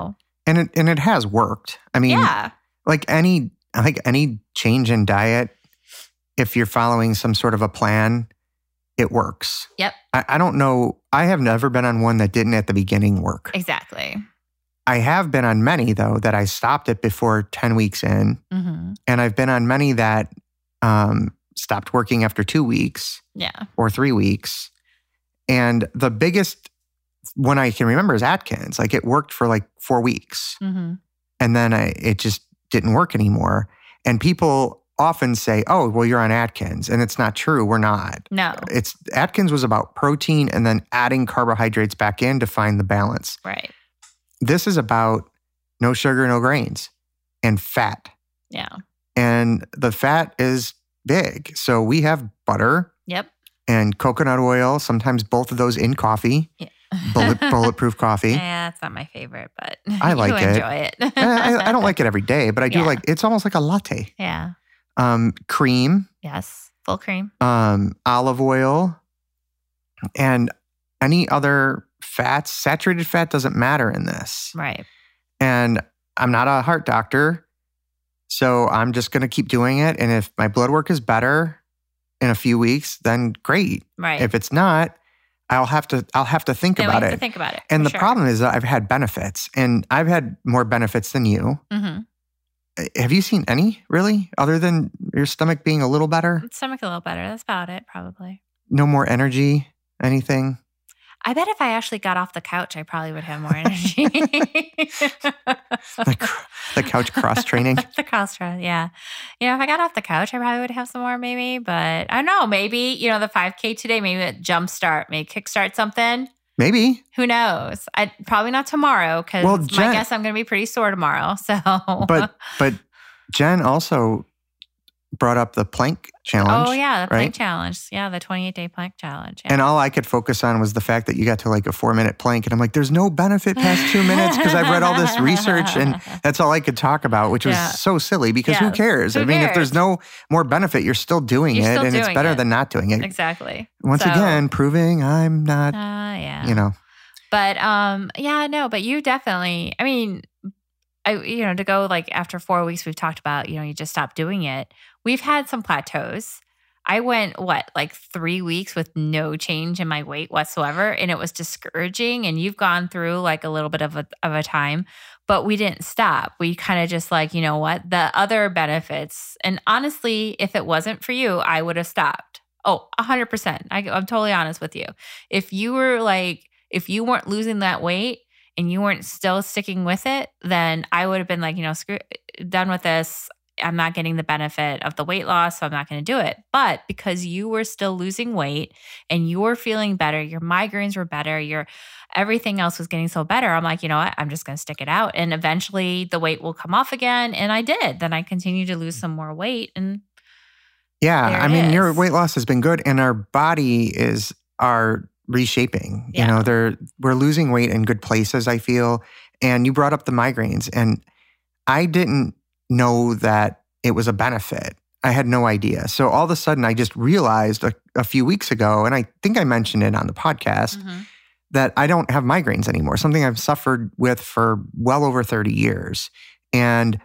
And it and it has worked. I mean, yeah. like any like any change in diet, if you're following some sort of a plan, it works. Yep. I, I don't know. I have never been on one that didn't at the beginning work. Exactly. I have been on many, though, that I stopped it before ten weeks in. Mm-hmm. And I've been on many that um, stopped working after two weeks Yeah. or three weeks. And the biggest one I can remember is Atkins. Like it worked for like four weeks. Mm-hmm. And then I, it just didn't work anymore. And people often say, oh, well, you're on Atkins. And it's not true. We're not. No. It's Atkins was about protein and then adding carbohydrates back in to find the balance. Right. This is about no sugar, no grains, and fat. Yeah. And the fat is big. So we have butter Yep. and coconut oil, sometimes both of those in coffee, Yeah. bullet, bulletproof coffee. Yeah, it's not my favorite, but I like you it. enjoy it. I, I don't like it every day, but I do Yeah. like, it's almost like a latte. Yeah. Um, cream, Yes. Full cream. um, olive oil, and any other fats. Saturated fat doesn't matter in this. Right. And I'm not a heart doctor, so I'm just going to keep doing it. And if my blood work is better in a few weeks, then great. Right. If it's not, I'll have to I'll have to think then we about have it. to think about it. and for the sure. problem is that I've had benefits, and I've had more benefits than you. Mm-hmm. Have you seen any really, other than your stomach being a little better? Stomach a little better. That's about it, probably. No more energy, anything? I bet if I actually got off the couch, I probably would have more energy. Like the couch cross training? The cross train, yeah. You know, if I got off the couch, I probably would have some more, maybe. But I don't know. Maybe, you know, the five K today, maybe a jump start, maybe kickstart something. Maybe. Who knows? I probably not tomorrow because Well, my Jen- guess I'm going to be pretty sore tomorrow. So, But but Jen also brought up the plank challenge. oh yeah, the plank right? challenge, yeah, the twenty-eight day plank challenge. Yeah. And all I could focus on was the fact that you got to like a four minute plank. And I'm like, there's no benefit past two minutes because I've read all this research and that's all I could talk about, which was Yeah. so silly because who Yeah. cares? Who I mean, if there's cares? no more benefit, you're still doing You're it still and it's doing better it. than not doing it. Exactly. Once So, again, proving I'm not, uh, yeah. you know. But um, yeah, no, but you definitely, I mean, I, you know, to go like after four weeks, we've talked about, you know, you just stop doing it. We've had some plateaus. I went, what, like three weeks with no change in my weight whatsoever. And it was discouraging. And you've gone through like a little bit of a, of a time, but we didn't stop. We kind of just like, you know what, the other benefits. And honestly, if it wasn't for you, I would have stopped. Oh, one hundred percent. I, I'm totally honest with you. If you were like, if you weren't losing that weight and you weren't still sticking with it, then I would have been like, you know, screw, done with this. I'm not getting the benefit of the weight loss, so I'm not going to do it. But because you were still losing weight and you were feeling better, your migraines were better, your everything else was getting so better, I'm like, you know what? I'm just going to stick it out. And eventually the weight will come off again. And I did. Then I continued to lose some more weight. And Yeah. There I it mean, your is. weight loss has been good and our body is our reshaping. Yeah. You know, they're we're losing weight in good places, I feel. And you brought up the migraines, and I didn't know that it was a benefit. I had no idea. So all of a sudden, I just realized a, a few weeks ago, and I think I mentioned it on the podcast, mm-hmm. that I don't have migraines anymore, something I've suffered with for well over thirty years. And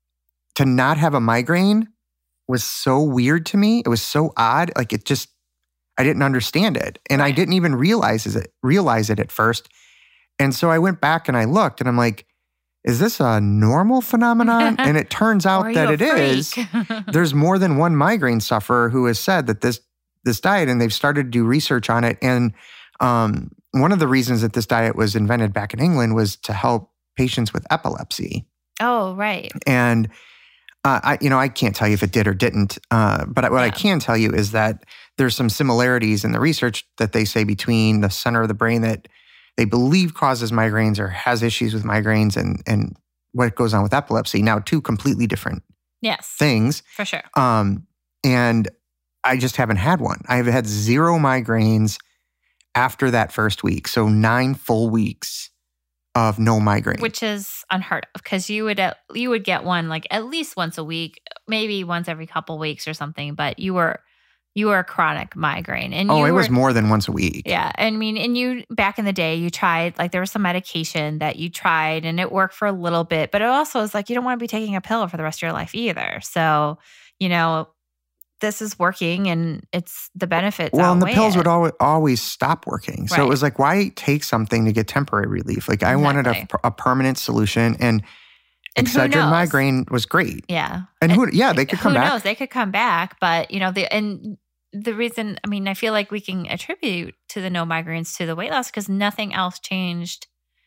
to not have a migraine was so weird to me. It was so odd. Like it just, I didn't understand it. And I Right. didn't even realize it, realize it at first. And so I went back and I looked and I'm like, is this a normal phenomenon? And it turns Or out are you that a it is. freak? There's more than one migraine sufferer who has said that this this diet, and they've started to do research on it. And um, one of the reasons that this diet was invented back in England was to help patients with epilepsy. Oh, right. And uh, I, you know, I can't tell you if it did or didn't. Uh, but what I Yeah. can tell you is that there's some similarities in the research that they say between the center of the brain that they believe causes migraines or has issues with migraines and and what goes on with epilepsy. Now, two completely different Yes, things. for sure. Um, and I just haven't had one. I've had zero migraines after that first week. So nine full weeks of no migraine. Which is unheard of because you would at, you would get one like at least once a week, maybe once every couple weeks or something. But you were You were a chronic migraine. And Oh, you it were, was more than once a week. Yeah. I mean, and you, back in the day, you tried, like there was some medication that you tried and it worked for a little bit, but it also is like, you don't want to be taking a pill for the rest of your life either. So, you know, this is working and it's the benefits. Well, and the outweigh pills it. would always, always stop working. So Right. it was like, why take something to get temporary relief? Like I wanted a, Exactly. a permanent solution, and And who Excedrin knows? migraine was great. Yeah. And who, yeah, they could come Who back. knows? They could come back, but you know, the and the reason, I mean, I feel like we can attribute to the no migraines to the weight loss because nothing else changed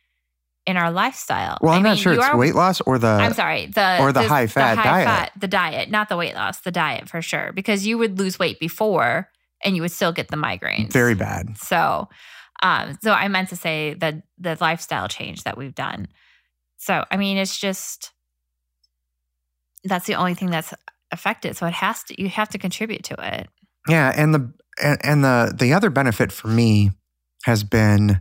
in our lifestyle. Well, I I'm not mean, sure you it's are- weight loss or the. I'm sorry, the or the high-fat diet. fat- the diet, not the weight loss, the diet for sure, because you would lose weight before and you would still get the migraines. Very bad. So, um, so I meant to say that the lifestyle change that we've done. So, I mean, it's just that's the only thing that's affected. So it has to, you have to contribute to it. Yeah, and the and, and the the other benefit for me has been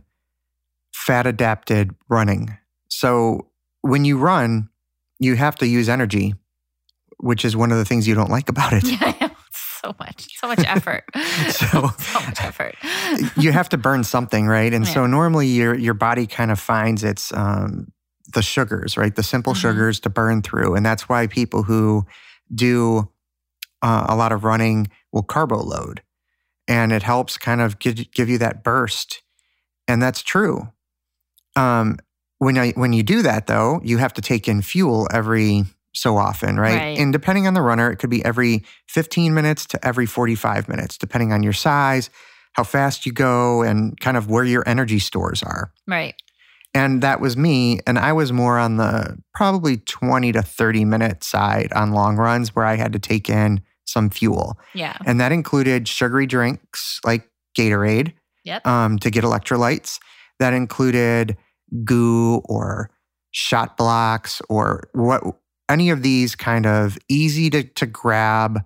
fat adapted running. So when you run, you have to use energy, which is one of the things you don't like about it. Yeah, so much, so much effort. So- so much effort. You have to burn something, right? And so Yeah. normally your your body kind of finds its um, the sugars, right? The simple Mhm. sugars to burn through, and that's why people who do uh, a lot of running will carbo load, and it helps kind of give, give you that burst, and that's true. Um, when I when you do that, though, you have to take in fuel every so often, right? Right. And depending on the runner, it could be every fifteen minutes to every forty-five minutes, depending on your size, how fast you go, and kind of where your energy stores are. Right. And that was me. And I was more on the probably twenty to thirty minute side on long runs where I had to take in some fuel. Yeah. And that included sugary drinks like Gatorade Yep. um, to get electrolytes. That included goo or shot blocks or what any of these kind of easy to, to grab,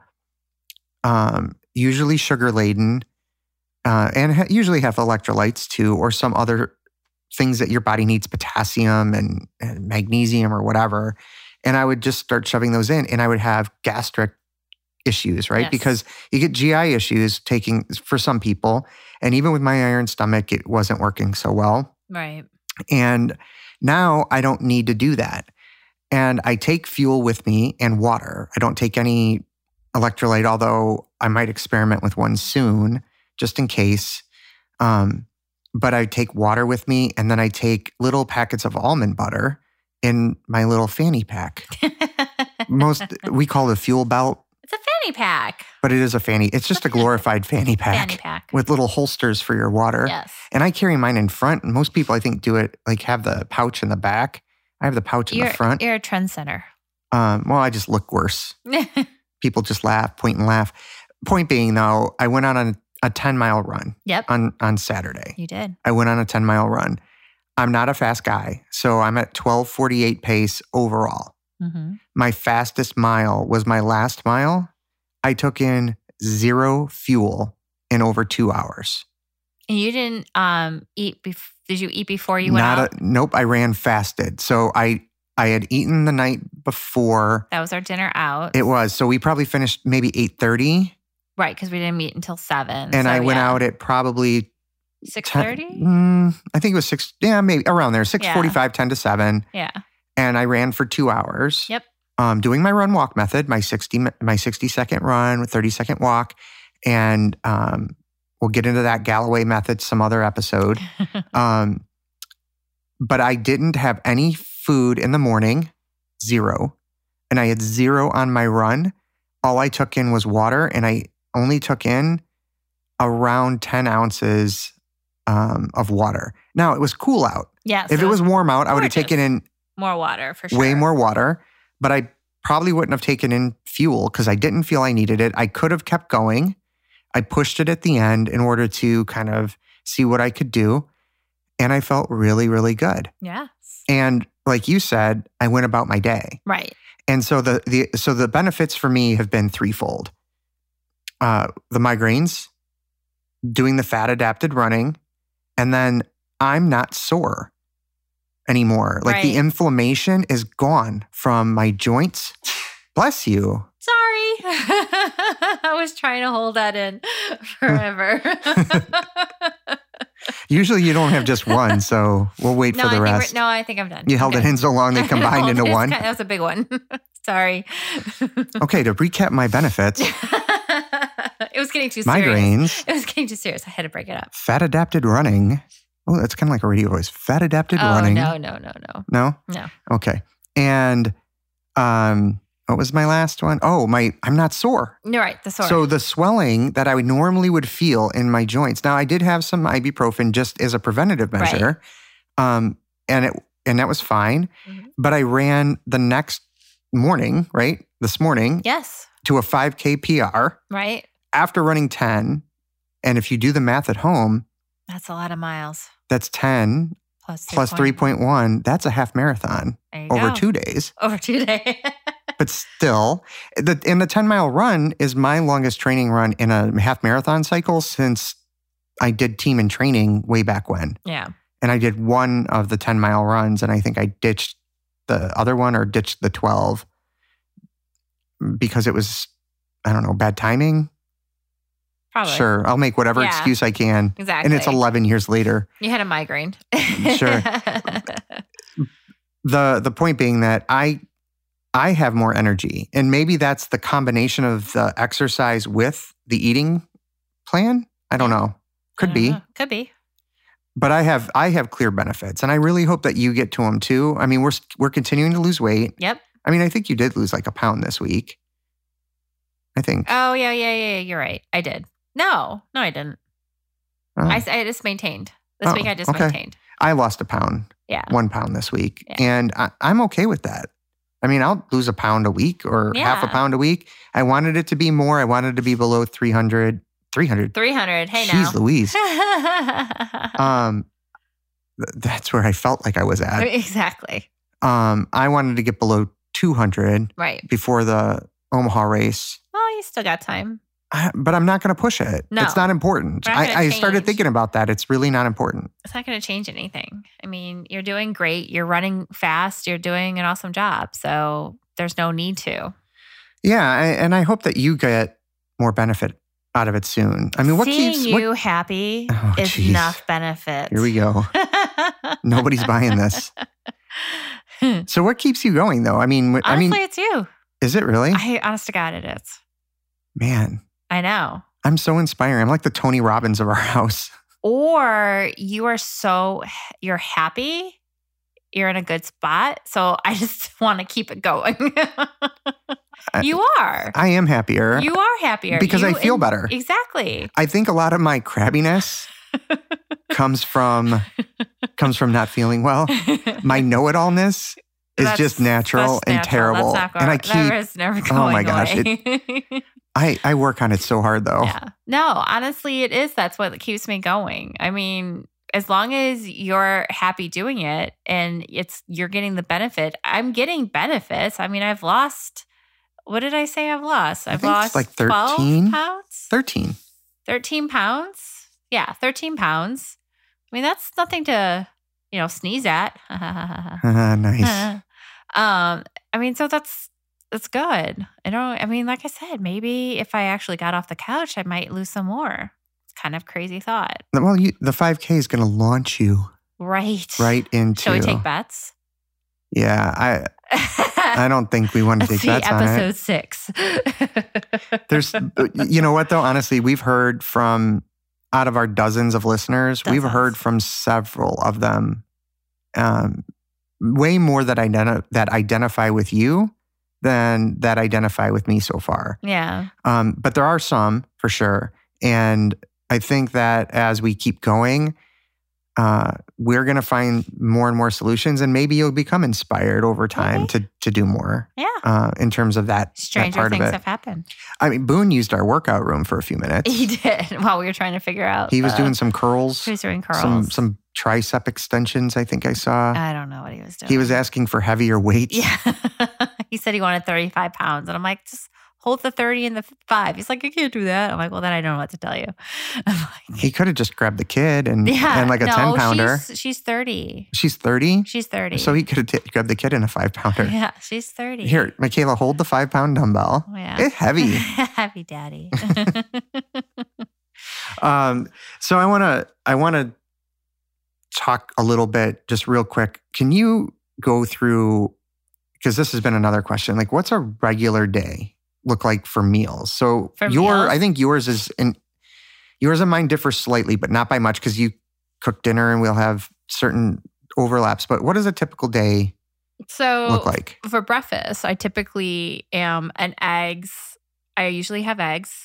um, usually sugar laden, uh, and ha- usually have electrolytes too, or some other things that your body needs, potassium and, and magnesium or whatever. And I would just start shoving those in, and I would have gastric issues, right? Yes. Because you get G I issues taking for some people. And even with my iron stomach, it wasn't working so well. Right. And now I don't need to do that. And I take fuel with me and water. I don't take any electrolyte, although I might experiment with one soon, just in case. Um, but I take water with me, and then I take little packets of almond butter in my little fanny pack. Most, we call it a fuel belt, It's a fanny pack. but it is a fanny. It's just a glorified fanny pack Fanny pack. with little holsters for your water. Yes. And I carry mine in front. And most people, I think, do it like have the pouch in the back. I have the pouch in You're, the front. you're a trend center. Um, well, I just look worse. People just laugh, point and laugh. Point being, though, I went on a, a ten mile run Yep. on, on Saturday. You did. I went on a ten mile run. I'm not a fast guy, so I'm at twelve forty-eight pace overall. Mm-hmm. My fastest mile was my last mile. I took in zero fuel in over two hours. And you didn't um, eat. Bef- did you eat before you went Not out? a, nope, I ran fasted. So I I had eaten the night before. That was our dinner out. It was. So we probably finished maybe eight thirty. Right, because we didn't meet until seven. And so, I went yeah. out at probably six ten- thirty. Mm, I think it was six, yeah, maybe around there, six forty-five, ten to seven. Yeah. And I ran for two hours. Yep. Um, doing my run walk method, my sixty mi- my sixty second run with thirty second walk. And um, we'll get into that Galloway method some other episode. Um, but I didn't have any food in the morning, zero. And I had zero on my run. All I took in was water, and I only took in around ten ounces um, of water. Now, it was cool out. Yeah. If so it was warm out, I would have gorgeous. taken in more water for sure. way more water, but I probably wouldn't have taken in fuel because I didn't feel I needed it. I could have kept going. I pushed it at the end in order to kind of see what I could do. And I felt really, really good. Yes. And like you said, I went about my day. Right. And so the, the so the benefits for me have been threefold. Uh, the migraines, doing the fat adapted running, and then I'm not sore anymore. Like the Right. inflammation is gone from my joints. Bless you. Sorry. I was trying to hold that in forever. Usually you don't have just one, so we'll wait no, for the I think rest. we're- no, I think I'm done. You held Okay. it in so long they combined into It's one. kind- That was a big one. Sorry. Okay, to recap my benefits, It was getting too serious. migraines, It was getting too serious. I had to break it up. fat adapted running. Oh, that's kind of like a radio voice. Fat adapted Oh, running. no, no, no, no. No? No. Okay. And um, what was my last one? Oh, my I'm not sore. You're right. The sore. So the swelling that I would normally would feel in my joints. Now I did have some ibuprofen just as a preventative Right. measure. Um, and it and that was fine. Mhm. But I ran the next morning, right? This morning yes. to a five K P R Right. after running ten. And if you do the math at home, That's a lot of miles. that's ten Plus three plus point- three point one. That's a half marathon There you over go. two days. Over two days. But still, the, and the ten mile run is my longest training run in a half marathon cycle since I did team and training way back when. yeah. And I did one of the ten mile runs, and I think I ditched the other one or ditched the twelve because it was, I don't know, bad timing. Probably. Sure, I'll make whatever Yeah. excuse I can. Exactly. And it's eleven years later. You had a migraine. Sure. The the point being that I I have more energy, and maybe that's the combination of the exercise with the eating plan. I don't know. Could I don't be. know. Could be. But I have I have clear benefits, and I really hope that you get to them too. I mean, we're we're continuing to lose weight. Yep. I mean, I think you did lose like a pound this week. I think. Oh, yeah, yeah, yeah. You're right. I did. No, no, I didn't. Oh. I, I just maintained. This Oh, week I just okay. maintained. I lost a pound, Yeah. one pound this week, Yeah. and I, I'm okay with that. I mean, I'll lose a pound a week or half a Yeah. pound a week. I wanted it to be more. I wanted it to be below three hundred. three hundred. three hundred. Hey, Jeez now. Louise. Um, th- that's where I felt like I was at. exactly. Um, I wanted to get below two hundred Right. before the Omaha race. Well, you still got time. I, but I'm not going to push it. No. It's not important. We're not gonna I, I started change. thinking about that. It's really not important. It's not going to change anything. I mean, you're doing great. You're running fast. You're doing an awesome job. So there's no need to. Yeah, I, and I hope that you get more benefit out of it soon. I mean, what Seeing keeps you what, happy Oh, is geez. enough benefit. Here we go. Nobody's buying this. So what keeps you going though? I mean, wh- I Honestly, mean, it's you. is it really? I, honest to God, it is. Man, I know. I'm so inspiring. I'm like the Tony Robbins of our house. Or you are so, you're happy. You're in a good spot. So I just want to keep it going. I- you are. I am happier. You are happier. Because You- I feel and- better. Exactly. I think a lot of my crabbiness comes from comes from not feeling well. My know-it-allness is That's- just natural that's and natural. terrible. That's not and I go- that keep is never Oh my going gosh, away. I, I work on it so hard though. Yeah. No, honestly, it is. That's what keeps me going. I mean, as long as you're happy doing it and it's you're getting the benefit, I'm getting benefits. I mean, I've lost. What did I say? I've lost. I I've think lost it's like twelve thirteen. pounds. thirteen. Thirteen pounds. Yeah, thirteen pounds. I mean, that's nothing to you know sneeze at. Uh, nice. um, I mean, so that's that's good. I don't. I mean, like I said, maybe if I actually got off the couch, I might lose some more. It's kind of crazy thought, Well, you, the five K is going to launch you right? right into. Shall we take bets? Yeah, I I don't think we want to Let's take see, bets on it. episode six. There's, you know what though? Honestly, we've heard from out of our dozens of listeners, we've Dozens. heard from several of them, um, way more that identi- that identify with you than that identify with me so far. yeah. Um, but there are some for sure, and I think that as we keep going, uh, we're going to find more and more solutions, and maybe you'll become inspired over time Okay. to to do more. Yeah. Uh, in terms of that, that Stranger part of things it. have happened. I mean, Boone used our workout room for a few minutes. He did while we were trying to figure out. He was the- doing some curls, He was doing curls. some some tricep extensions. I think I saw. I don't know what he was doing. He was asking for heavier weights. Yeah. He said he wanted thirty-five pounds. And I'm like, just hold the thirty and the five. He's like, I can't do that. I'm like, well, then I don't know what to tell you. I'm like, He could have just grabbed the kid and, yeah, and like a no, ten pounder. She's, she's thirty. She's thirty? She's thirty. So he could have t- grabbed the kid in a five pounder. Yeah, she's thirty. Here, Michaela, hold the five pound dumbbell. Yeah. It's heavy. Heavy daddy. um, so I want to, I want to talk a little bit, just real quick. Can you go through, because this has been another question, like what's a regular day look like for meals? So For your, meals? I think yours is, in, yours and mine differ slightly, but not by much because you cook dinner and we'll have certain overlaps. But what does a typical day So look like? for breakfast, I typically am an eggs. I usually have eggs.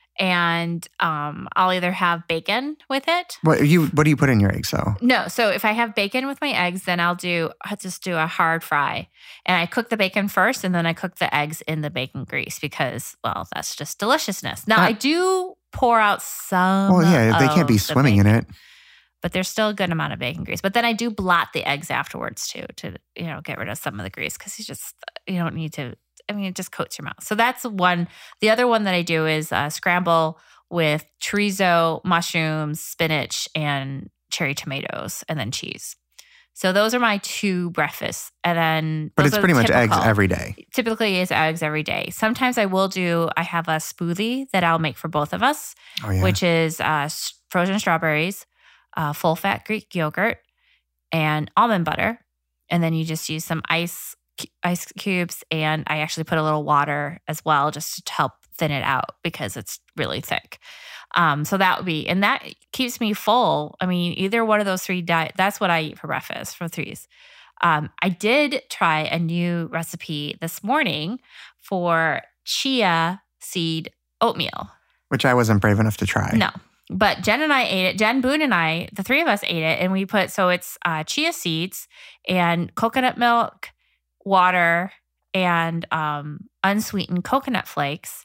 And um, I'll either have bacon with it. What you what do you put in your eggs though? No, so if I have bacon with my eggs, then I'll do I'll just do a hard fry, and I cook the bacon first, and then I cook the eggs in the bacon grease because, well, that's just deliciousness. Now Uh, I do pour out some. Well, yeah, they can't be of the swimming in bacon, it. but there's still a good amount of bacon grease. But then I do blot the eggs afterwards too to you know get rid of some of the grease because you just you don't need to. I mean, it just coats your mouth. So that's one. The other one that I do is uh, scramble with chorizo, mushrooms, spinach, and cherry tomatoes, and then cheese. So those are my two breakfasts. And then But those it's are pretty much eggs typical. every day. Typically is eggs every day. Sometimes I will do, I have a smoothie that I'll make for both of us, Oh yeah. which is uh, s- frozen strawberries, uh, full fat Greek yogurt, and almond butter. And then you just use some ice ice cubes, and I actually put a little water as well just to help thin it out because it's really thick. Um, so that would be, and that keeps me full. I mean, either one of those three diet, that's what I eat for breakfast for threes. Um, I did try a new recipe this morning for chia seed oatmeal. Which I wasn't brave enough to try. No, but Jen and I ate it. Jen, Boone, and I, the three of us ate it, and we put, so it's uh, chia seeds and coconut milk, water, and um, unsweetened coconut flakes.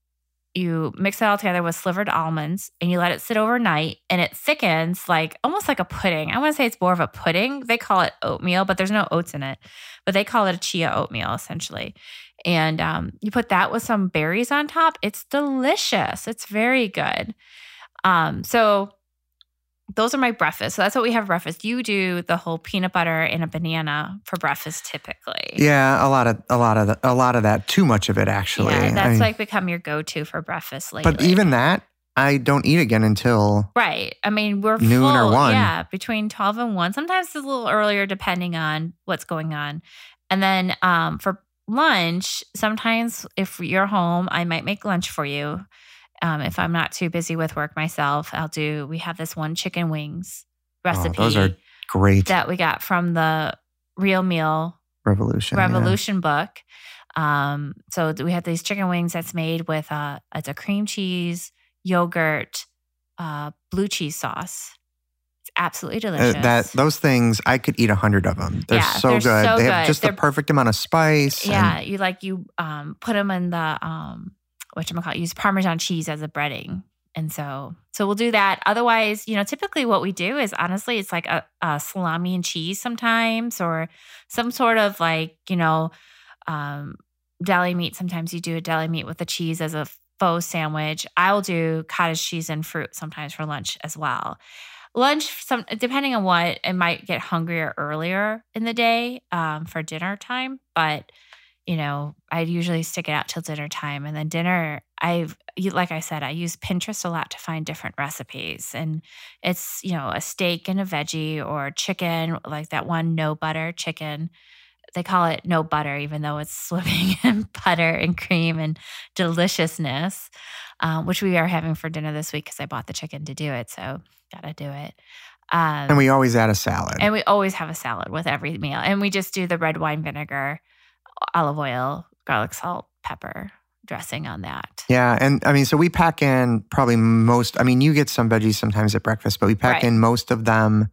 You mix it all together with slivered almonds, and you let it sit overnight, and it thickens like almost like a pudding. I want to say it's more of a pudding. They call it oatmeal, but there's no oats in it. But they call it a chia oatmeal essentially. And um, you put that with some berries on top. It's delicious. It's very good. Um, so those are my breakfast. So that's what we have for breakfast. You do the whole peanut butter and a banana for breakfast typically. Yeah, a lot of a lot of the, a lot of that. Too much of it actually. Yeah, I that's mean, like become your go-to for breakfast lately. But even that, I don't eat again until right. I mean, we're Noon full, or one. Yeah, between twelve and one. Sometimes it's a little earlier depending on what's going on. And then um, for lunch, sometimes if you're home, I might make lunch for you. Um, if I'm not too busy with work myself, I'll do, we have this one chicken wings recipe Oh, those are great. that we got from the Real Meal Revolution. yeah. Revolution book. Um, so we have these chicken wings that's made with uh it's a cream cheese, yogurt, uh, blue cheese sauce. It's absolutely Uh, delicious. that those things, I could eat a hundred of them. They're Yeah, so they're good. so they have good. just They're- the perfect amount of spice. yeah, and- you like you um put them in the um whatchamacallit, use Parmesan cheese as a breading. And so so we'll do that. Otherwise, you know, typically what we do is honestly it's like a, a salami and cheese sometimes, or some sort of like, you know, um deli meat. Sometimes you do a deli meat with the cheese as a faux sandwich. I'll do cottage cheese and fruit sometimes for lunch as well. Lunch, some depending on what, I might get hungrier earlier in the day um, for dinner time, but you know, I usually stick it out till dinner time. And then dinner, I've, like I said, I use Pinterest a lot to find different recipes. And it's, you know, a steak and a veggie or chicken, like that one no butter chicken. They call it no butter, even though it's swimming in butter and cream and deliciousness, um, which we are having for dinner this week because I bought the chicken to do it. So gotta do it. Um, and we always add a salad. and we always have a salad with every meal. And we just do the red wine vinegar, olive oil, garlic salt, pepper dressing on that. yeah, and I mean, so we pack in probably most. I mean, you get some veggies sometimes at breakfast, but we pack Right. in most of them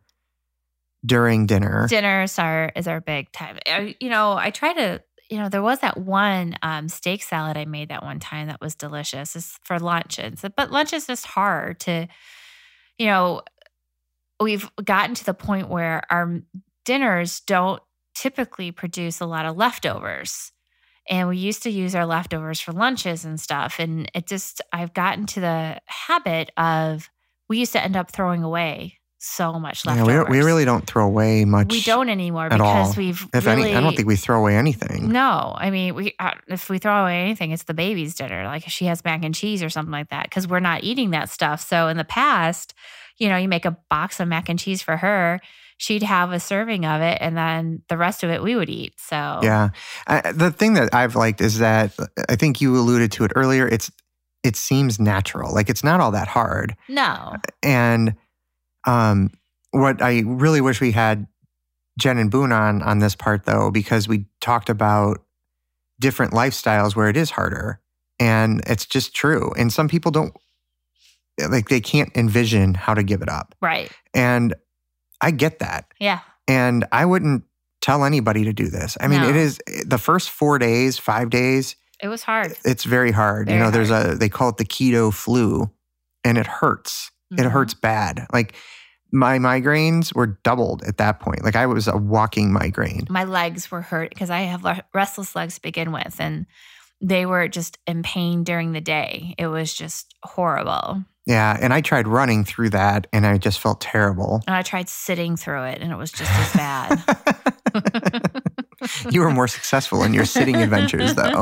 during dinner. Dinners are is our big time. I, you know, I try to, you know, there was that one um, steak salad I made that one time that was delicious. It's for lunch. It's, but lunch is just hard to, you know, we've gotten to the point where our dinners don't typically produce a lot of leftovers. And we used to use our leftovers for lunches and stuff. And it just, I've gotten to the habit of, we used to end up throwing away so much Yeah, leftovers. we, we really don't throw away much. We don't anymore at because all. we've If really. any, I don't think we throw away anything. No, I mean, we uh, if we throw away anything, it's the baby's dinner. Like if she has mac and cheese or something like that, because we're not eating that stuff. So in the past, you know, you make a box of mac and cheese for her, she'd have a serving of it, and then the rest of it we would eat. So Yeah. I, the thing that I've liked is that I think you alluded to it earlier. It's it seems natural. Like it's not all that hard. no, And um, what I really wish we had Jen and Boone on on this part though, because we talked about different lifestyles where it is harder, and it's just true. And some people don't like they can't envision how to give it up, right? and I get that. Yeah, And I wouldn't tell anybody to do this. I mean, No. it is the first four days, five days. it was hard. It's very hard. Very you know, there's hard. a they call it the keto flu, and it hurts. It Mhm. hurts bad. Like my migraines were doubled at that point. Like I was a walking migraine. My legs were hurt because I have le- restless legs to begin with, and they were just in pain during the day. It was just horrible. Yeah, and I tried running through that, and I just felt terrible. And I tried sitting through it, and it was just as bad. You were more successful in your sitting adventures, though.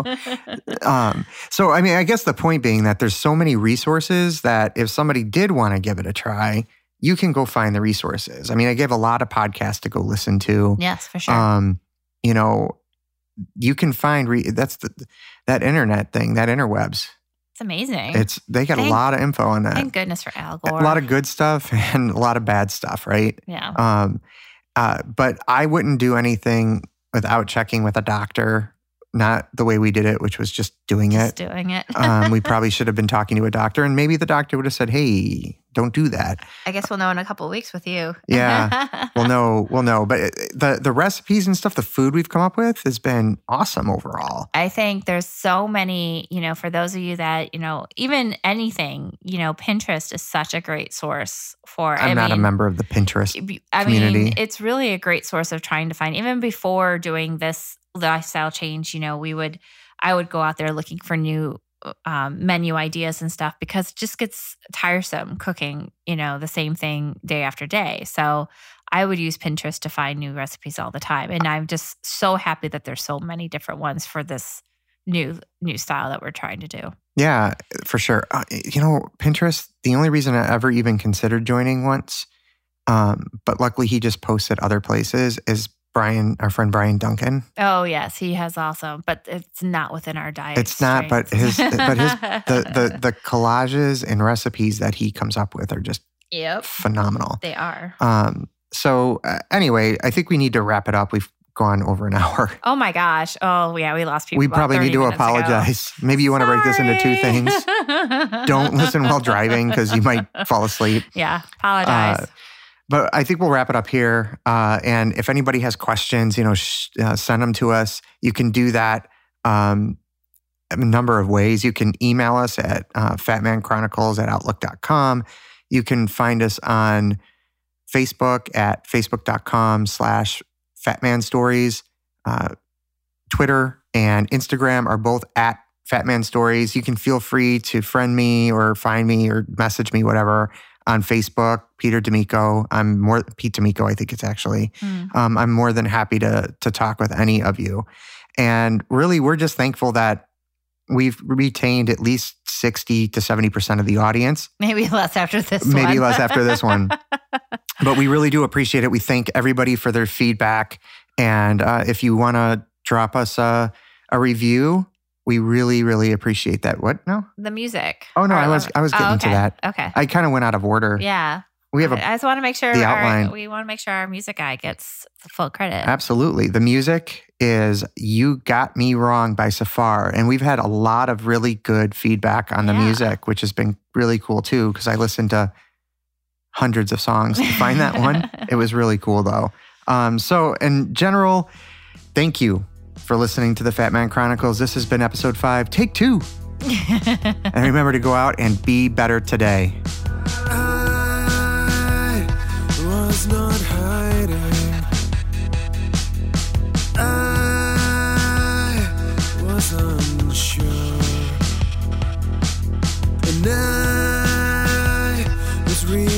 Um, so, I mean, I guess the point being that there's so many resources that if somebody did want to give it a try, you can go find the resources. I mean, I gave a lot of podcasts to go listen to. Yes, for sure. Um, you know, you can find re- that's the that internet thing, that interwebs. It's amazing. It's they got Thank- a lot of info on that. Thank goodness for Al Gore. A lot of good stuff and a lot of bad stuff, right? yeah. Um, uh, but I wouldn't do anything without checking with a doctor. Not the way we did it, which was just doing Just it. doing it. um, we probably should have been talking to a doctor, and maybe the doctor would have said, "Hey, don't do that." I guess we'll know in a couple of weeks with you. Yeah. We'll know. We'll know. But the the recipes and stuff, the food we've come up with has been awesome overall. I think there's so many, you know, for those of you that, you know, even anything, you know, Pinterest is such a great source for. I'm I not mean, a member of the Pinterest. I community. mean, it's really a great source of trying to find, even before doing this lifestyle change, you know, we would, I would go out there looking for new um, menu ideas and stuff because it just gets tiresome cooking, you know, the same thing day after day. So I would use Pinterest to find new recipes all the time. And I'm just so happy that there's so many different ones for this new, new style that we're trying to do. Yeah, for sure. Uh, you know, Pinterest, the only reason I ever even considered joining once, um, but luckily he just posted other places, is Brian, our friend Brian Duncan. Oh yes, he has also, but it's not within our diet. It's not, but his, but his, the, the, the collages and recipes that he comes up with are just Yep, phenomenal. they are. Um, so uh, anyway, I think we need to wrap it up. We've gone over an hour. Oh my gosh. Oh yeah, we lost people. We about probably need thirty to minutes ago. apologize. Maybe you want to break this into two Sorry. things. Don't listen while driving because you might fall asleep. Yeah, apologize. Uh, But I think we'll wrap it up here. Uh, and if anybody has questions, you know, sh- uh, send them to us. You can do that um, a number of ways. You can email us at uh, fatmanchronicles at outlook dot com. You can find us on Facebook at facebook.com slash fatmanstories. Uh, Twitter and Instagram are both at fatmanstories. You can feel free to friend me or find me or message me, whatever, on Facebook, Peter D'Amico. I'm more, Pete D'Amico, I think it's actually. Hmm. Um, I'm more than happy to to talk with any of you. And really, we're just thankful that we've retained at least sixty to seventy percent of the audience. Maybe less after this one. Maybe less after this one. But we really do appreciate it. We thank everybody for their feedback. And uh, if you want to drop us a, a review, we really, really appreciate that. What? No? The music. Oh, no, Or- I was I was getting oh, okay. to that. Okay. I kind of went out of order. Yeah. We have a I just want to make sure the our, outline. we want to make sure our music guy gets the full credit. Absolutely. The music is You Got Me Wrong by Safar. And we've had a lot of really good feedback on the Yeah. music, which has been really cool too, because I listened to hundreds of songs to find that one. It was really cool though. Um, so in general, thank you for listening to the Fat Man Chronicles. This has been episode five, take two. And remember to go out and be better today. I was not hiding. I was is real.